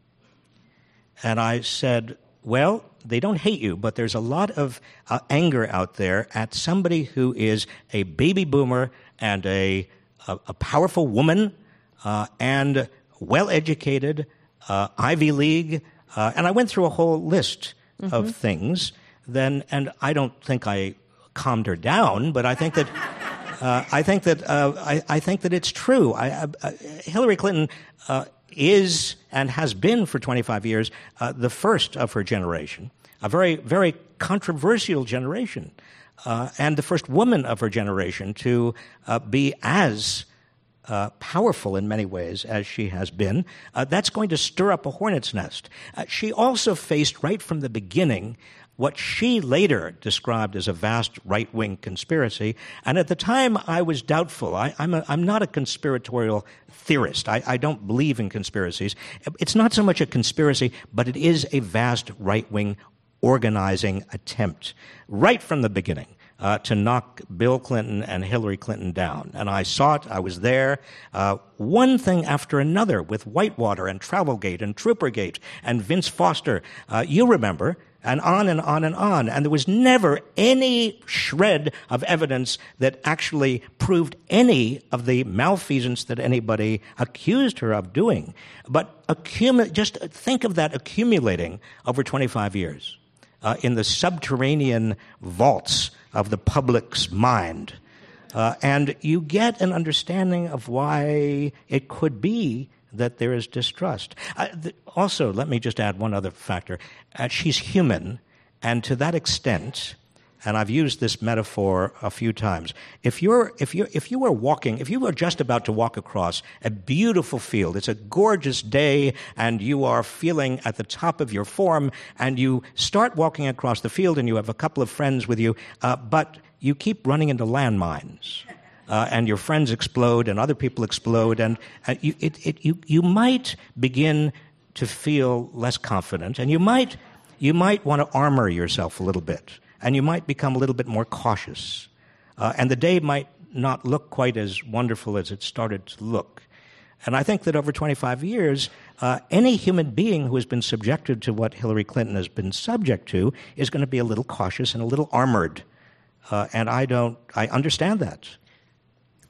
And I said, well, they don't hate you, but there's a lot of uh, anger out there at somebody who is a baby boomer and a, a, a powerful woman uh, and well-educated, Uh, Ivy League, uh, and I went through a whole list mm-hmm. of things. Then, and I don't think I calmed her down, but I think that uh, I think that uh, I, I think that it's true. I, I, Hillary Clinton uh, is and has been for twenty-five years uh, the first of her generation, a very very controversial generation, uh, and the first woman of her generation to uh, be as Uh, powerful in many ways as she has been. Uh, that's going to stir up a hornet's nest. Uh, she also faced right from the beginning what she later described as a vast right-wing conspiracy. And at the time, I was doubtful. I, I'm, a, I'm not a conspiratorial theorist. I, I don't believe in conspiracies. It's not so much a conspiracy, but it is a vast right-wing organizing attempt right from the beginning. Uh, to knock Bill Clinton and Hillary Clinton down. And I saw it. I was there. Uh, one thing after another with Whitewater and Travelgate and Troopergate and Vince Foster. Uh, you remember. And on and on and on. And there was never any shred of evidence that actually proved any of the malfeasance that anybody accused her of doing. But accumu- just think of that accumulating over twenty-five years uh, in the subterranean vaults of the public's mind. Uh, and you get an understanding of why it could be that there is distrust. Uh, th- also, let me just add one other factor. Uh, she's human, and to that extent, and I've used this metaphor a few times, if you're if you if you were walking, if you were just about to walk across a beautiful field, it's a gorgeous day, and you are feeling at the top of your form, and you start walking across the field, and you have a couple of friends with you, uh, but you keep running into landmines. Uh, and your friends explode, and other people explode, and uh, you, it, it, you, you might begin to feel less confident, and you might, you might want to armor yourself a little bit, and you might become a little bit more cautious, uh, and the day might not look quite as wonderful as it started to look. And I think that over twenty-five years, uh, any human being who has been subjected to what Hillary Clinton has been subject to is going to be a little cautious and a little armored, uh, and I don't, I understand that.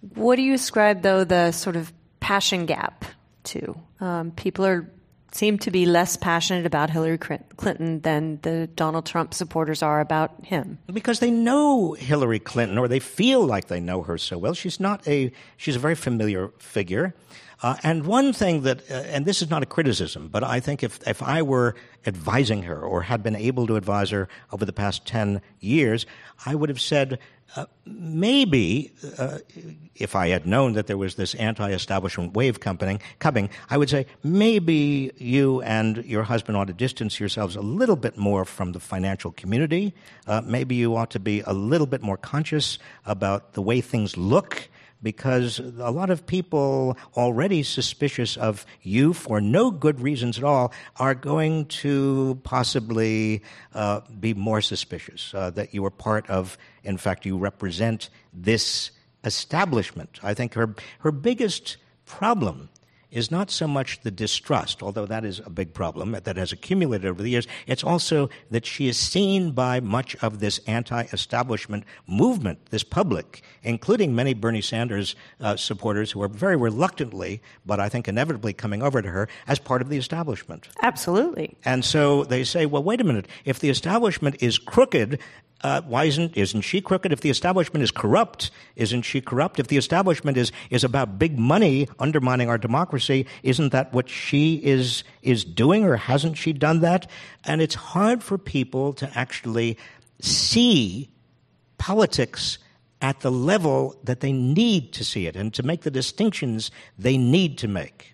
What do you ascribe, though, the sort of passion gap to? Um, people are seem to be less passionate about Hillary Clinton than the Donald Trump supporters are about him. Because they know Hillary Clinton, or they feel like they know her so well. She's not a she's a very familiar figure. Uh, and one thing that, uh, and this is not a criticism, but I think if, if I were advising her or had been able to advise her over the past ten years, I would have said, uh, maybe, uh, if I had known that there was this anti-establishment wave coming, coming, I would say, maybe you and your husband ought to distance yourselves a little bit more from the financial community. Uh, maybe you ought to be a little bit more conscious about the way things look, because a lot of people already suspicious of you for no good reasons at all are going to possibly uh, be more suspicious uh, that you are part of, in fact, you represent this establishment. I think her her biggest problem is not so much the distrust, although that is a big problem that has accumulated over the years. It's also that she is seen by much of this anti-establishment movement, this public, including many Bernie Sanders uh, supporters who are very reluctantly, but I think inevitably coming over to her, as part of the establishment. Absolutely. And so they say, well, wait a minute, if the establishment is crooked, Uh, why isn't isn't she crooked? If the establishment is corrupt, isn't she corrupt? If the establishment is is about big money undermining our democracy, isn't that what she is is doing, or hasn't she done that? And it's hard for people to actually see politics at the level that they need to see it and to make the distinctions they need to make.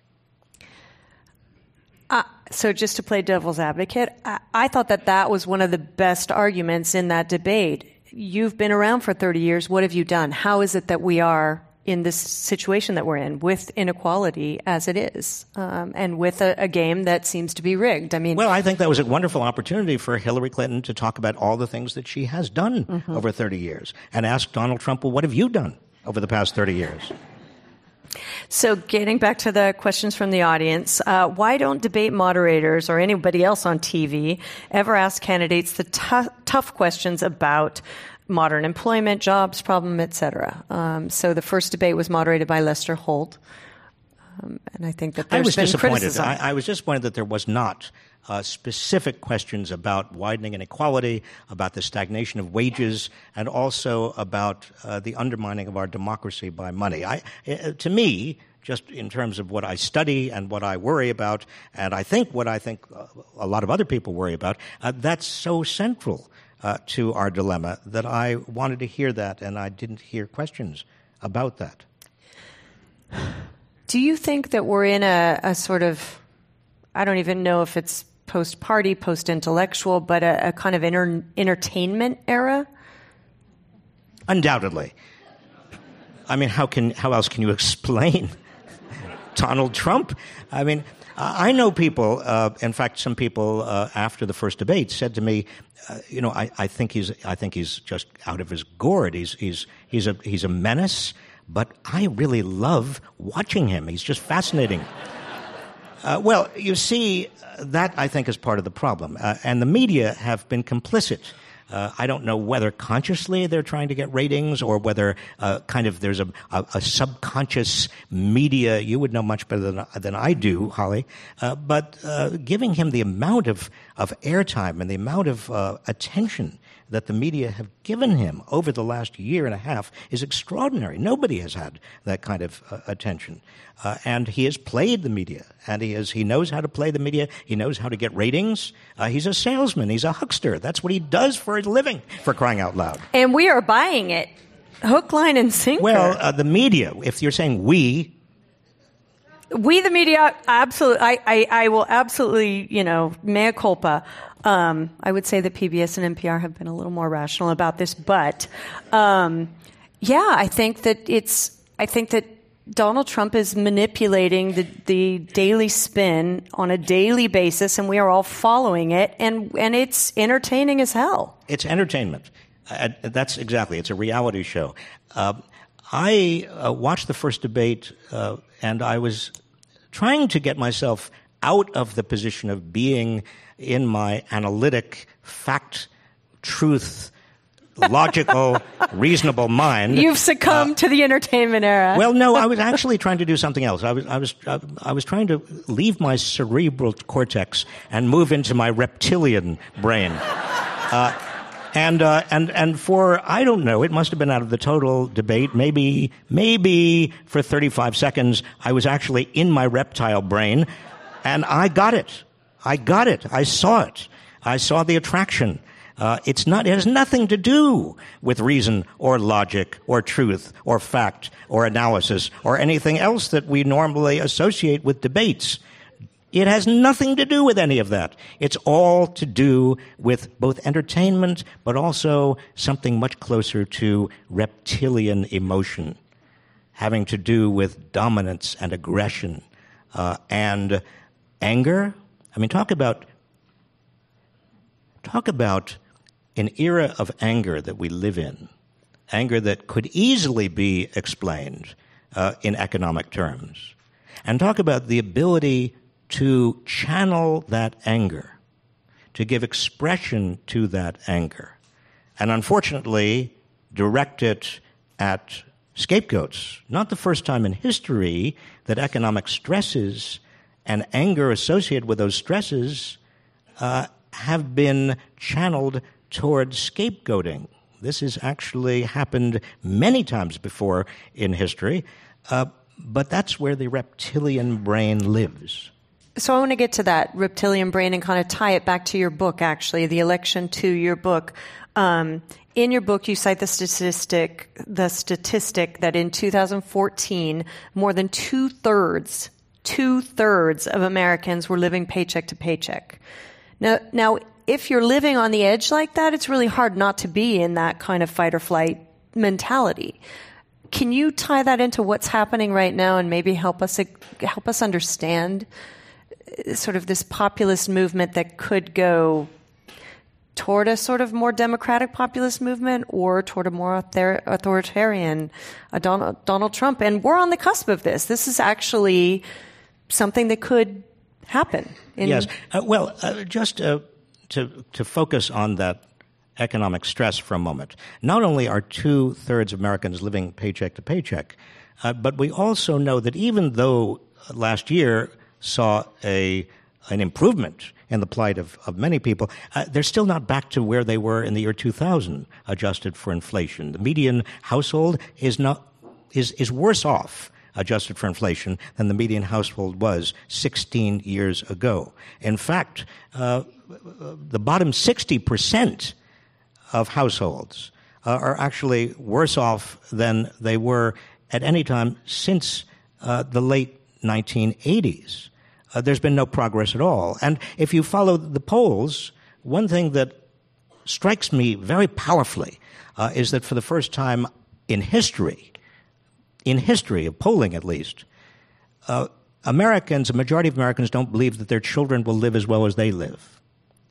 Uh, so just to play devil's advocate, I, I thought that that was one of the best arguments in that debate. You've been around for thirty years. What have you done? How is it that we are in this situation that we're in with inequality as it is, um, and with a, a game that seems to be rigged? I mean, well, I think that was a wonderful opportunity for Hillary Clinton to talk about all the things that she has done mm-hmm. over thirty years and ask Donald Trump, well, what have you done over the past thirty years? So getting back to the questions from the audience, uh, why don't debate moderators or anybody else on T V ever ask candidates the t- tough questions about modern employment, jobs problem, et cetera? Um, so the first debate was moderated by Lester Holt, um, and I think that there's I was been disappointed. criticism. I, I was disappointed that there was not Uh, specific questions about widening inequality, about the stagnation of wages, and also about uh, the undermining of our democracy by money. I, uh, to me, just in terms of what I study and what I worry about, and I think what I think uh, a lot of other people worry about, uh, that's so central uh, to our dilemma that I wanted to hear that, and I didn't hear questions about that. Do you think that we're in a, a sort of, I don't even know if it's post-party, post-intellectual, but a, a kind of inter- entertainment era? Undoubtedly. I mean, how can how else can you explain Donald Trump? I mean, I know people, uh, in fact, some people uh, after the first debate said to me, uh, you know, I, I think he's I think he's just out of his gourd. He's he's he's a he's a menace, but I really love watching him. He's just fascinating. Uh, well, you see, that, I think, is part of the problem. Uh, and the media have been complicit. Uh, I don't know whether consciously they're trying to get ratings or whether uh, kind of there's a, a, a subconscious media. You would know much better than, than I do, Holly. Uh, but uh, giving him the amount of, of airtime and the amount of uh, attention that the media have given him over the last year and a half is extraordinary. Nobody has had that kind of uh, attention. Uh, and he has played the media, and he is, he knows how to play the media. He knows how to get ratings. Uh, he's a salesman. He's a huckster. That's what he does for a living, for crying out loud. And we are buying it. Hook, line, and sinker. Well, uh, the media, if you're saying we... We, the media, absolutely. I, I, I will absolutely, you know, mea culpa. Um, I would say that P B S and N P R have been a little more rational about this, but um, yeah, I think that it's. I think that Donald Trump is manipulating the, the daily spin on a daily basis, and we are all following it, and and it's entertaining as hell. It's entertainment. Uh, that's exactly. It's a reality show. Uh, I uh, watched the first debate, uh, and I was trying to get myself out of the position of being in my analytic, fact, truth logical, reasonable mind. You've succumbed uh, to the entertainment era. Well, no, I was actually trying to do something else. I was, I was, I was trying to leave my cerebral cortex and move into my reptilian brain. Uh, and uh, and and for I don't know, it must have been out of the total debate. Maybe maybe for thirty-five seconds, I was actually in my reptile brain, and I got it. I got it. I saw it. I saw the attraction. Uh, it's not, it has nothing to do with reason or logic or truth or fact or analysis or anything else that we normally associate with debates. It has nothing to do with any of that. It's all to do with both entertainment, but also something much closer to reptilian emotion, having to do with dominance and aggression, uh, and anger. I mean, talk about, talk about an era of anger that we live in, anger that could easily be explained uh, in economic terms. And talk about the ability to channel that anger, to give expression to that anger, and unfortunately direct it at scapegoats. Not the first time in history that economic stresses and anger associated with those stresses uh, have been channeled towards scapegoating. This has actually happened many times before in history, uh, but that's where the reptilian brain lives. So I want to get to that reptilian brain and kind of tie it back to your book, actually, the election to your book. Um, in your book, you cite the statistic, the statistic that in two thousand fourteen, more than two-thirds, two-thirds of Americans were living paycheck to paycheck. Now, now, if you're living on the edge like that, it's really hard not to be in that kind of fight or flight mentality. Can you tie that into what's happening right now and maybe help us help us understand sort of this populist movement that could go toward a sort of more democratic populist movement or toward a more author- authoritarian uh, Donald, Donald Trump? And we're on the cusp of this. This is actually something that could happen. In- yes. Uh, well, uh, just uh, to to focus on that economic stress for a moment. Not only are two-thirds of Americans living paycheck to paycheck, uh, but we also know that even though last year saw a an improvement in the plight of, of many people, uh, they're still not back to where they were in the year two thousand, adjusted for inflation. The median household is not is is worse off, adjusted for inflation, than the median household was sixteen years ago. In fact, uh, the bottom sixty percent of households uh, are actually worse off than they were at any time since uh, the late nineteen eighties. Uh, there's been no progress at all. And if you follow the polls, one thing that strikes me very powerfully uh, is that for the first time in history, in history of polling at least, uh, Americans, a majority of Americans don't believe that their children will live as well as they live.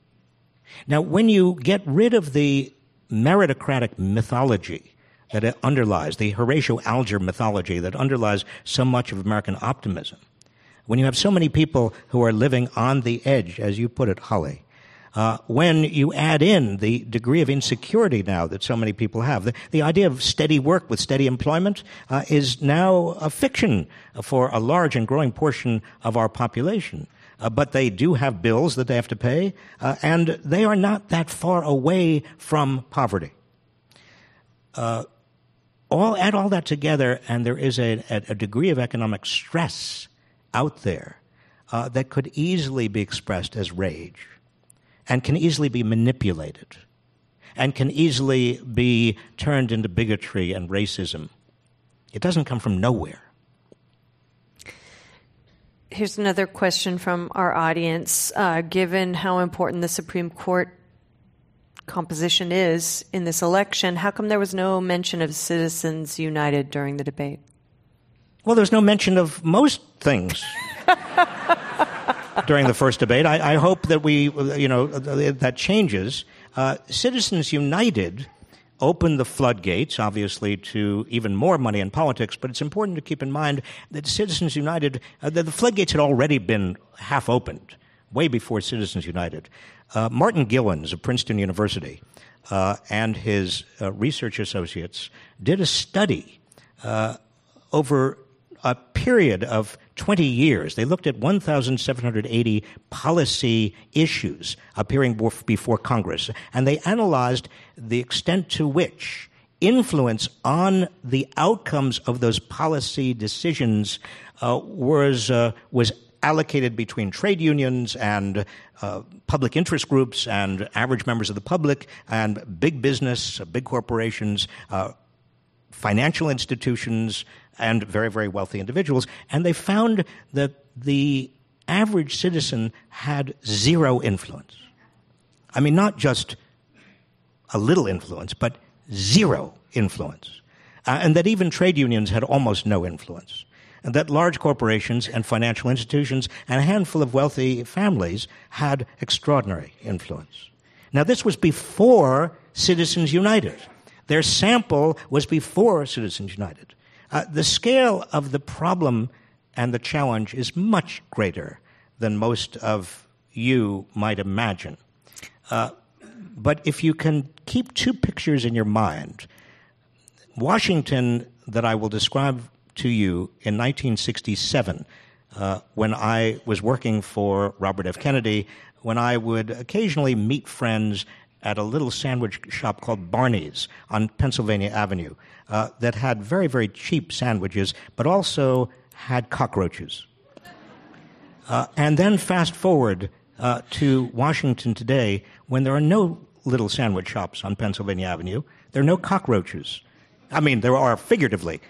Now, when you get rid of the meritocratic mythology that underlies, the Horatio Alger mythology that underlies so much of American optimism, when you have so many people who are living on the edge, as you put it, Holly, uh, when you add in the degree of insecurity now that so many people have, the, the idea of steady work with steady employment uh, is now a fiction for a large and growing portion of our population. Uh, but they do have bills that they have to pay, uh, and they are not that far away from poverty. Uh, all add all that together, and there is a, a, a degree of economic stress out there uh, that could easily be expressed as rage, and can easily be manipulated, and can easily be turned into bigotry and racism. It doesn't come from nowhere. Here's another question from our audience. Uh, given how important the Supreme Court composition is in this election, how come there was no mention of Citizens United during the debate? Well, there's no mention of most things during the first debate. I, I hope that we, you know, that changes. Uh, Citizens United opened the floodgates, obviously, to even more money in politics, but it's important to keep in mind that Citizens United, uh, the, the floodgates had already been half opened way before Citizens United. Uh, Martin Gillens of Princeton University uh, and his uh, research associates did a study uh, over a period of twenty years. They looked at one thousand seven hundred eighty policy issues appearing before Congress, and they analyzed the extent to which influence on the outcomes of those policy decisions uh, was uh, was allocated between trade unions and uh, public interest groups and average members of the public and big business, uh, big corporations, uh, financial institutions, and very, very wealthy individuals. And they found that the average citizen had zero influence. I mean, not just a little influence, but zero influence. Uh, and that even trade unions had almost no influence. And that large corporations and financial institutions and a handful of wealthy families had extraordinary influence. Now, this was before Citizens United. Their sample was before Citizens United. Uh, the scale of the problem and the challenge is much greater than most of you might imagine. Uh, but if you can keep two pictures in your mind, Washington, that I will describe to you in nineteen sixty-seven, uh, when I was working for Robert F. Kennedy, when I would occasionally meet friends at a little sandwich shop called Barney's on Pennsylvania Avenue uh, that had very, very cheap sandwiches, but also had cockroaches. Uh, and then fast forward uh, to Washington today, when there are no little sandwich shops on Pennsylvania Avenue, there are no cockroaches. I mean, there are figuratively.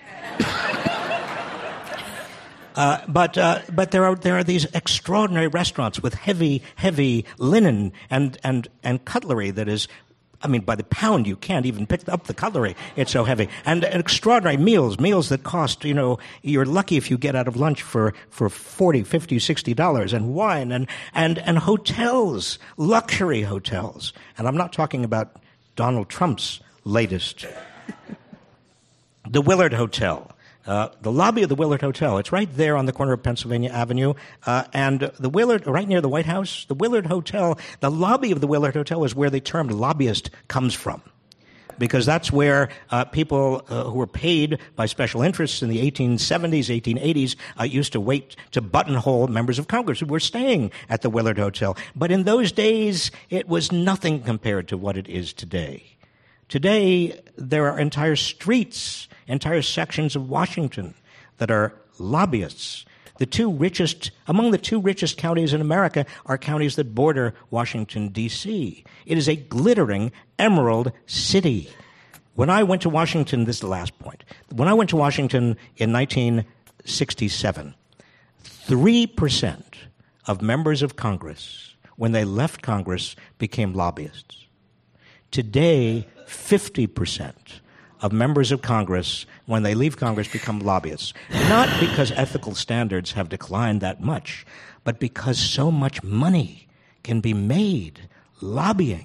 Uh, but uh, but there are there are these extraordinary restaurants with heavy heavy linen and and and cutlery that is, I mean, by the pound you can't even pick up the cutlery. It's so heavy. And, and extraordinary meals, meals that cost, you know, you're lucky if you get out of lunch for for forty, fifty, sixty dollars, and wine and and and hotels, luxury hotels. And I'm not talking about Donald Trump's latest. The Willard Hotel. Uh, the lobby of the Willard Hotel, it's right there on the corner of Pennsylvania Avenue. Uh, and the Willard, right near the White House, the Willard Hotel, the lobby of the Willard Hotel is where the term lobbyist comes from. Because that's where uh, people uh, who were paid by special interests in the eighteen seventies, eighteen eighties uh, used to wait to buttonhole members of Congress who were staying at the Willard Hotel. But in those days, it was nothing compared to what it is today. Today, there are entire streets, entire sections of Washington that are lobbyists. The two richest, among the two richest counties in America are counties that border Washington, D C. It is a glittering emerald city. When I went to Washington, this is the last point. When I went to Washington in nineteen sixty-seven, three percent of members of Congress, when they left Congress, became lobbyists. Today, fifty percent of members of Congress, when they leave Congress, become lobbyists. Not because ethical standards have declined that much, but because so much money can be made lobbying.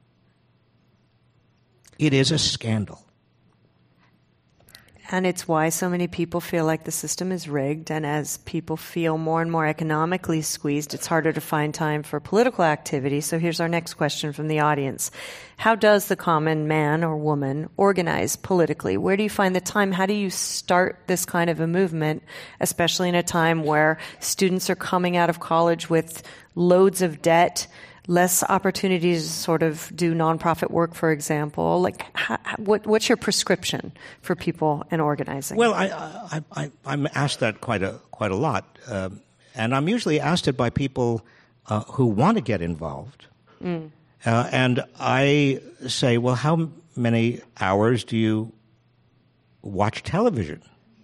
It is a scandal. And it's why so many people feel like the system is rigged. And as people feel more and more economically squeezed, it's harder to find time for political activity. So here's our next question from the audience. How does the common man or woman organize politically? Where do you find the time? How do you start this kind of a movement, especially in a time where students are coming out of college with loads of debt, less opportunities to sort of do nonprofit work, for example? Like, how, what, what's your prescription for people in organizing? Well, I, I, I, I'm asked that quite a quite a lot, uh, and I'm usually asked it by people uh, who want to get involved. Mm. Uh, and I say, well, how many hours do you watch television?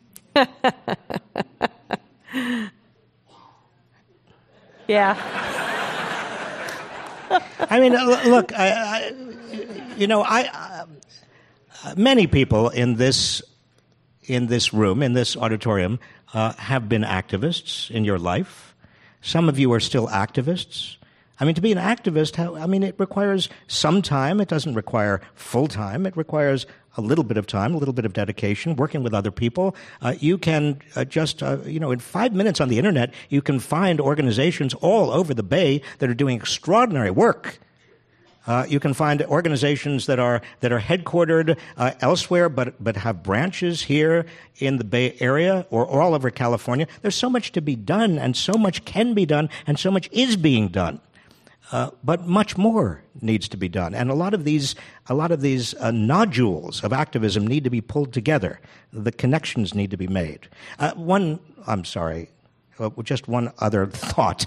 Yeah. I mean, look, I, I, you know, I, uh, many people in this in this room, in this auditorium, uh, have been activists in your life. Some of you are still activists. I mean, to be an activist, how, I mean, it requires some time. It doesn't require full time. It requires a little bit of time, a little bit of dedication, working with other people. Uh, you can uh, just, uh, you know, in five minutes on the internet, you can find organizations all over the Bay that are doing extraordinary work. Uh, you can find organizations that are that are headquartered uh, elsewhere, but but have branches here in the Bay Area or, or all over California. There's so much to be done, and so much can be done, and so much is being done. Uh, but much more needs to be done, and a lot of these a lot of these uh, nodules of activism need to be pulled together. The connections need to be made. Uh, one, I'm sorry, uh, just one other thought.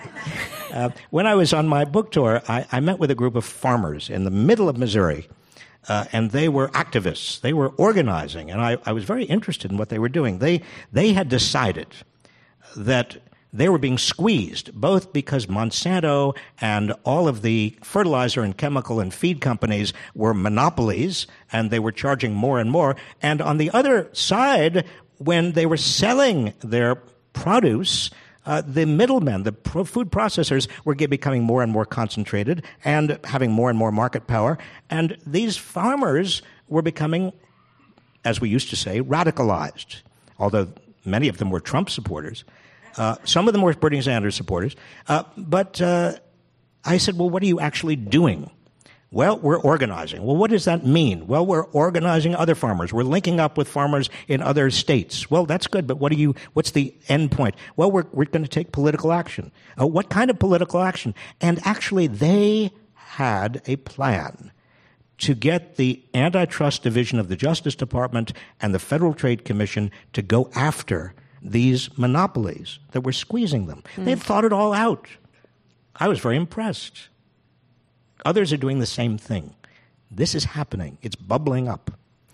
Uh, when I was on my book tour, I, I met with a group of farmers in the middle of Missouri, uh, and they were activists. They were organizing, and I, I was very interested in what they were doing. They they had decided that they were being squeezed, both because Monsanto and all of the fertilizer and chemical and feed companies were monopolies, and they were charging more and more. And on the other side, when they were selling their produce, Uh, the middlemen, the pro- food processors, were get, becoming more and more concentrated and having more and more market power. And these farmers were becoming, as we used to say, radicalized, although many of them were Trump supporters. Uh, some of them were Bernie Sanders supporters. Uh, but uh, I said, well, what are you actually doing? Well, we're organizing. Well, what does that mean? Well, we're organizing other farmers. We're linking up with farmers in other states. Well, that's good, but what do you? What's the end point? Well, we're we're going to take political action. Uh, what kind of political action? And actually, they had a plan to get the Antitrust Division of the Justice Department and the Federal Trade Commission to go after these monopolies that were squeezing them. Mm. They've thought it all out. I was very impressed. Others are doing the same thing. This is happening. It's bubbling up.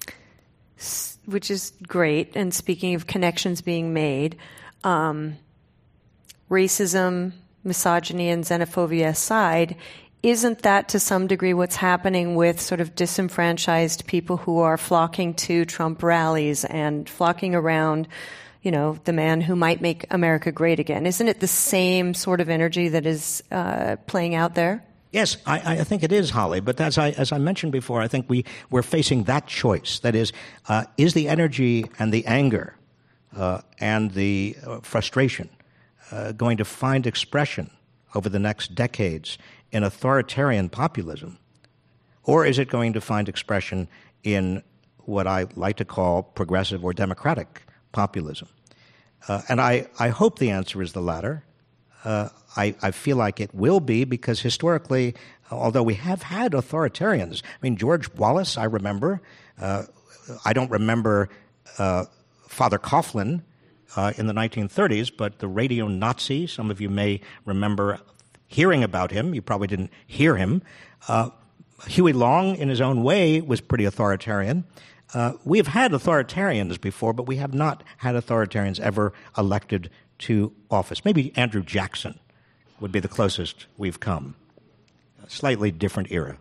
Which is great. And speaking of connections being made, um, racism, misogyny, and xenophobia aside, isn't that to some degree what's happening with sort of disenfranchised people who are flocking to Trump rallies and flocking around, you know, the man who might make America great again? Isn't it the same sort of energy that is uh, playing out there? Yes, I, I think it is, Holly. But as I, as I mentioned before, I think we, we're facing that choice. That is, uh, is the energy and the anger uh, and the uh, frustration uh, going to find expression over the next decades in authoritarian populism? Or is it going to find expression in what I like to call progressive or democratic populism? Uh, and I, I hope the answer is the latter. Uh, I, I feel like it will be because historically, although we have had authoritarians, I mean, George Wallace, I remember. Uh, I don't remember uh, Father Coughlin uh, in the nineteen thirties, but the radio Nazi, some of you may remember hearing about him. You probably didn't hear him. Uh, Huey Long, in his own way, was pretty authoritarian. Uh, we have had authoritarians before, but we have not had authoritarians ever elected to office. Maybe Andrew Jackson would be the closest we've come. A slightly different era.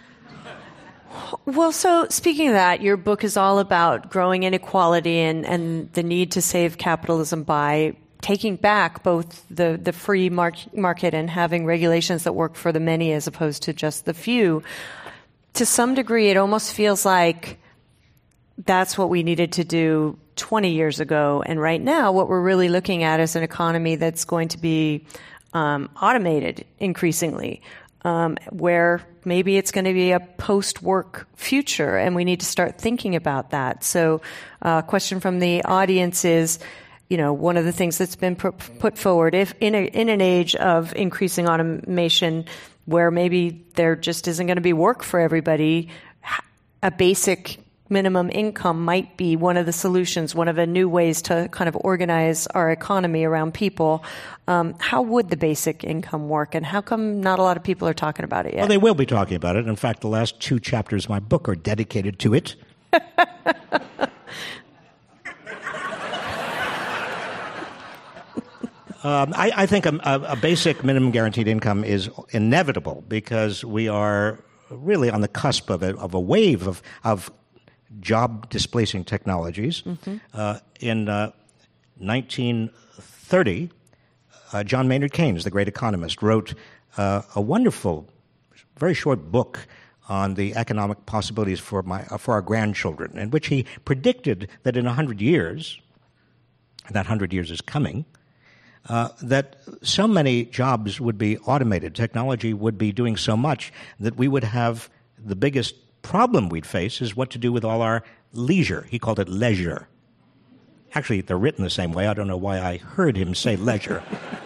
Well, so speaking of that, your book is all about growing inequality and, and the need to save capitalism by taking back both the, the free mar- market and having regulations that work for the many as opposed to just the few. To some degree, it almost feels like that's what we needed to do twenty years ago. And right now, what we're really looking at is an economy that's going to be um, automated increasingly, um, where maybe it's going to be a post-work future, and we need to start thinking about that. So a uh, question from the audience is, you know, one of the things that's been pr- put forward, if in, a, in an age of increasing automation where maybe there just isn't going to be work for everybody, a basic minimum income might be one of the solutions, one of the new ways to kind of organize our economy around people. Um, how would the basic income work, and how come not a lot of people are talking about it yet? Well, they will be talking about it. In fact, the last two chapters of my book are dedicated to it. Um, I, I think a, a basic minimum guaranteed income is inevitable because we are really on the cusp of a, of a wave of, of job-displacing technologies. Mm-hmm. Uh, in uh, nineteen thirty, uh, John Maynard Keynes, the great economist, wrote uh, a wonderful, very short book on the economic possibilities for my uh, for our grandchildren, in which he predicted that in a hundred years, and that hundred years is coming, uh, that so many jobs would be automated, technology would be doing so much that we would have the biggest problem we'd face is what to do with all our leisure. He called it leisure. Actually, they're written the same way. I don't know why I heard him say leisure.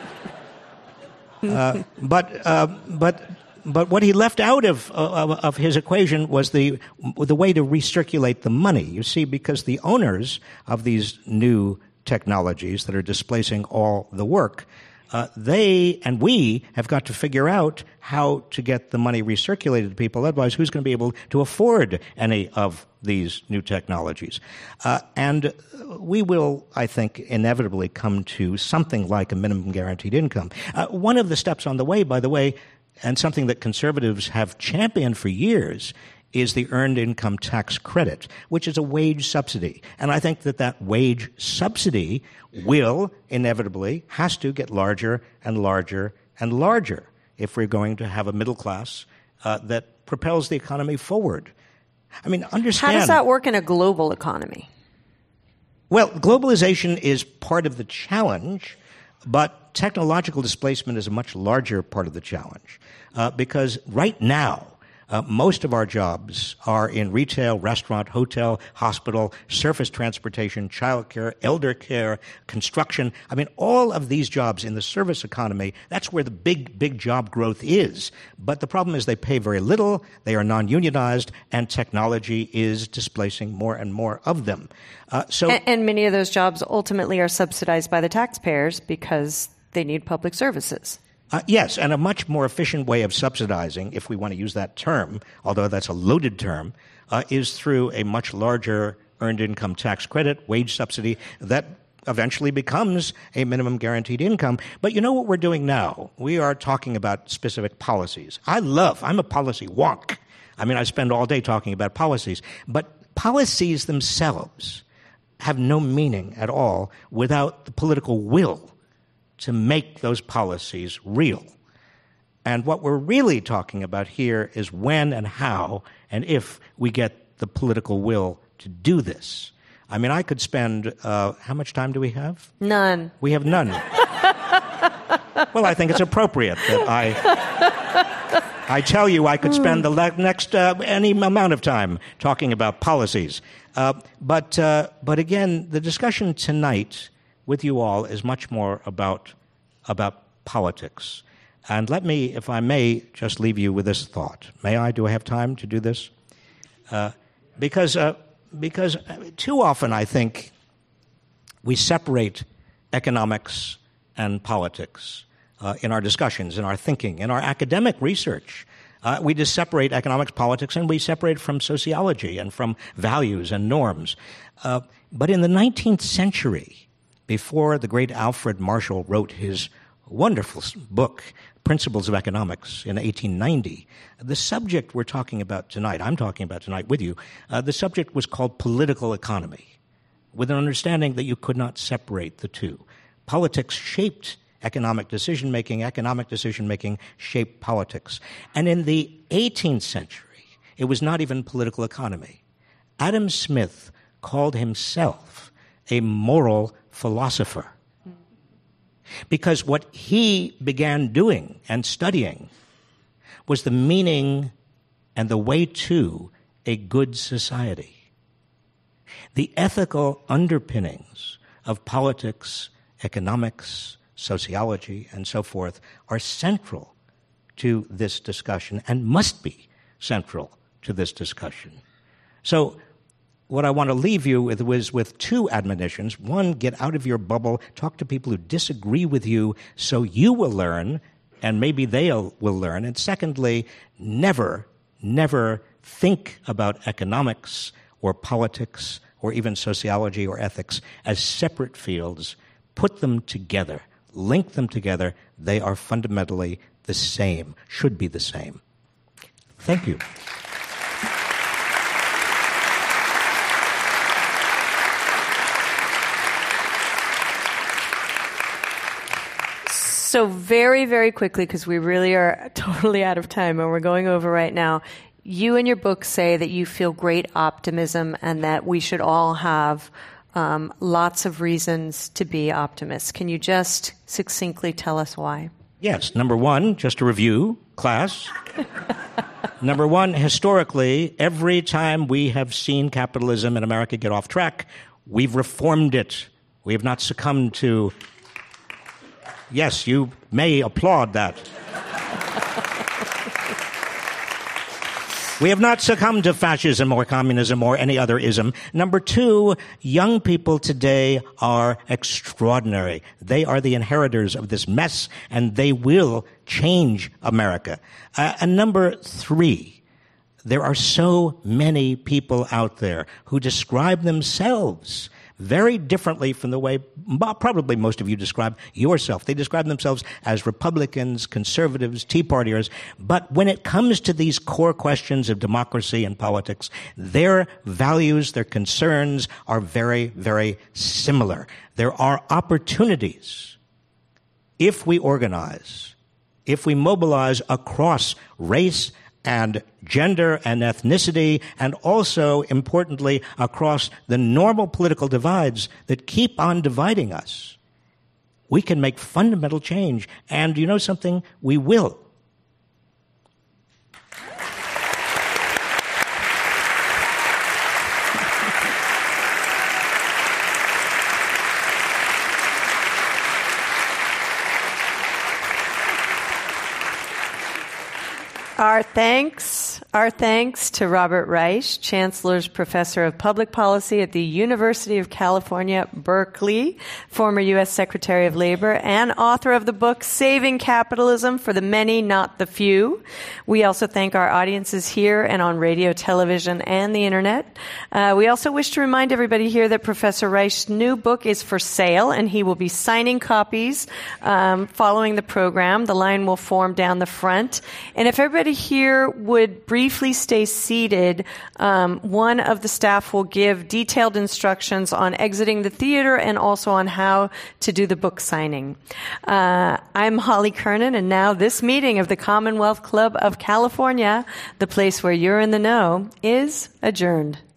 uh, but uh, but. But what he left out of, of of his equation was the the way to recirculate the money. You see, because the owners of these new technologies that are displacing all the work, uh, they and we have got to figure out how to get the money recirculated to people. Otherwise, who's going to be able to afford any of these new technologies? Uh, and we will, I think, inevitably come to something like a minimum guaranteed income. Uh, one of the steps on the way, by the way, and something that conservatives have championed for years, is the Earned Income Tax Credit, which is a wage subsidy. And I think that that wage subsidy will inevitably, has to get larger and larger and larger if we're going to have a middle class uh, that propels the economy forward. I mean, understand... How does that work in a global economy? Well, globalization is part of the challenge, but technological displacement is a much larger part of the challenge. Uh, because right now, uh, most of our jobs are in retail, restaurant, hotel, hospital, surface transportation, childcare, elder care, construction. I mean, all of these jobs in the service economy, that's where the big, big job growth is. But the problem is they pay very little, they are non-unionized, and technology is displacing more and more of them. Uh, so, and, and many of those jobs ultimately are subsidized by the taxpayers because they need public services. Uh, yes, and a much more efficient way of subsidizing, if we want to use that term, although that's a loaded term, uh, is through a much larger earned income tax credit, wage subsidy, that eventually becomes a minimum guaranteed income. But you know what we're doing now? We are talking about specific policies. I love, I'm a policy wonk. I mean, I spend all day talking about policies. But policies themselves have no meaning at all without the political will to make those policies real. And what we're really talking about here is when and how and if we get the political will to do this. I mean, I could spend, uh, how much time do we have? None. We have none. Well, I think it's appropriate that I I tell you I could spend the le- next uh, any amount of time talking about policies. Uh, but uh, but again, the discussion tonight with you all is much more about about politics. And let me, if I may, just leave you with this thought. May I? Do I have time to do this? Uh, because uh, because too often I think we separate economics and politics uh, in our discussions, in our thinking, in our academic research. Uh, we just separate economics, politics, and we separate from sociology and from values and norms. Uh, but in the nineteenth century, before the great Alfred Marshall wrote his wonderful book, Principles of Economics, in eighteen ninety, the subject we're talking about tonight, I'm talking about tonight with you, uh, the subject was called political economy, with an understanding that you could not separate the two. Politics shaped economic decision-making, economic decision-making shaped politics. And in the eighteenth century, it was not even political economy. Adam Smith called himself a moral philosopher. Because what he began doing and studying was the meaning and the way to a good society. The ethical underpinnings of politics, economics, sociology, and so forth are central to this discussion and must be central to this discussion. So what I want to leave you with was with two admonitions. One, get out of your bubble, talk to people who disagree with you so you will learn, and maybe they will learn. And secondly, never, never think about economics or politics or even sociology or ethics as separate fields. Put them together, link them together. They are fundamentally the same, should be the same. Thank you. So very, very quickly, because we really are totally out of time and we're going over right now, you in your book say that you feel great optimism and that we should all have um, lots of reasons to be optimists. Can you just succinctly tell us why? Yes. Number one, just to review, class. Number one, historically, every time we have seen capitalism in America get off track, we've reformed it. We have not succumbed to... Yes, you may applaud that. We have not succumbed to fascism or communism or any other ism. Number two, young people today are extraordinary. They are the inheritors of this mess, and they will change America. Uh, and number three, there are so many people out there who describe themselves very differently from the way probably most of you describe yourself. They describe themselves as Republicans, conservatives, Tea Partiers. But when it comes to these core questions of democracy and politics, their values, their concerns are very, very similar. There are opportunities if we organize, if we mobilize across race and gender and ethnicity, and also, importantly, across the normal political divides that keep on dividing us. We can make fundamental change, and you know something? We will. Our thanks, our thanks to Robert Reich, Chancellor's Professor of Public Policy at the University of California, Berkeley, former U S Secretary of Labor, and author of the book Saving Capitalism for the Many, Not the Few. We also thank our audiences here and on radio, television, and the internet. Uh, we also wish to remind everybody here that Professor Reich's new book is for sale, and he will be signing copies um, following the program. The line will form down the front. And if everybody here would briefly stay seated, um, one of the staff will give detailed instructions on exiting the theater and also on how to do the book signing. Uh, I'm Holly Kernan, and now this meeting of the Commonwealth Club of California, the place where you're in the know, is adjourned.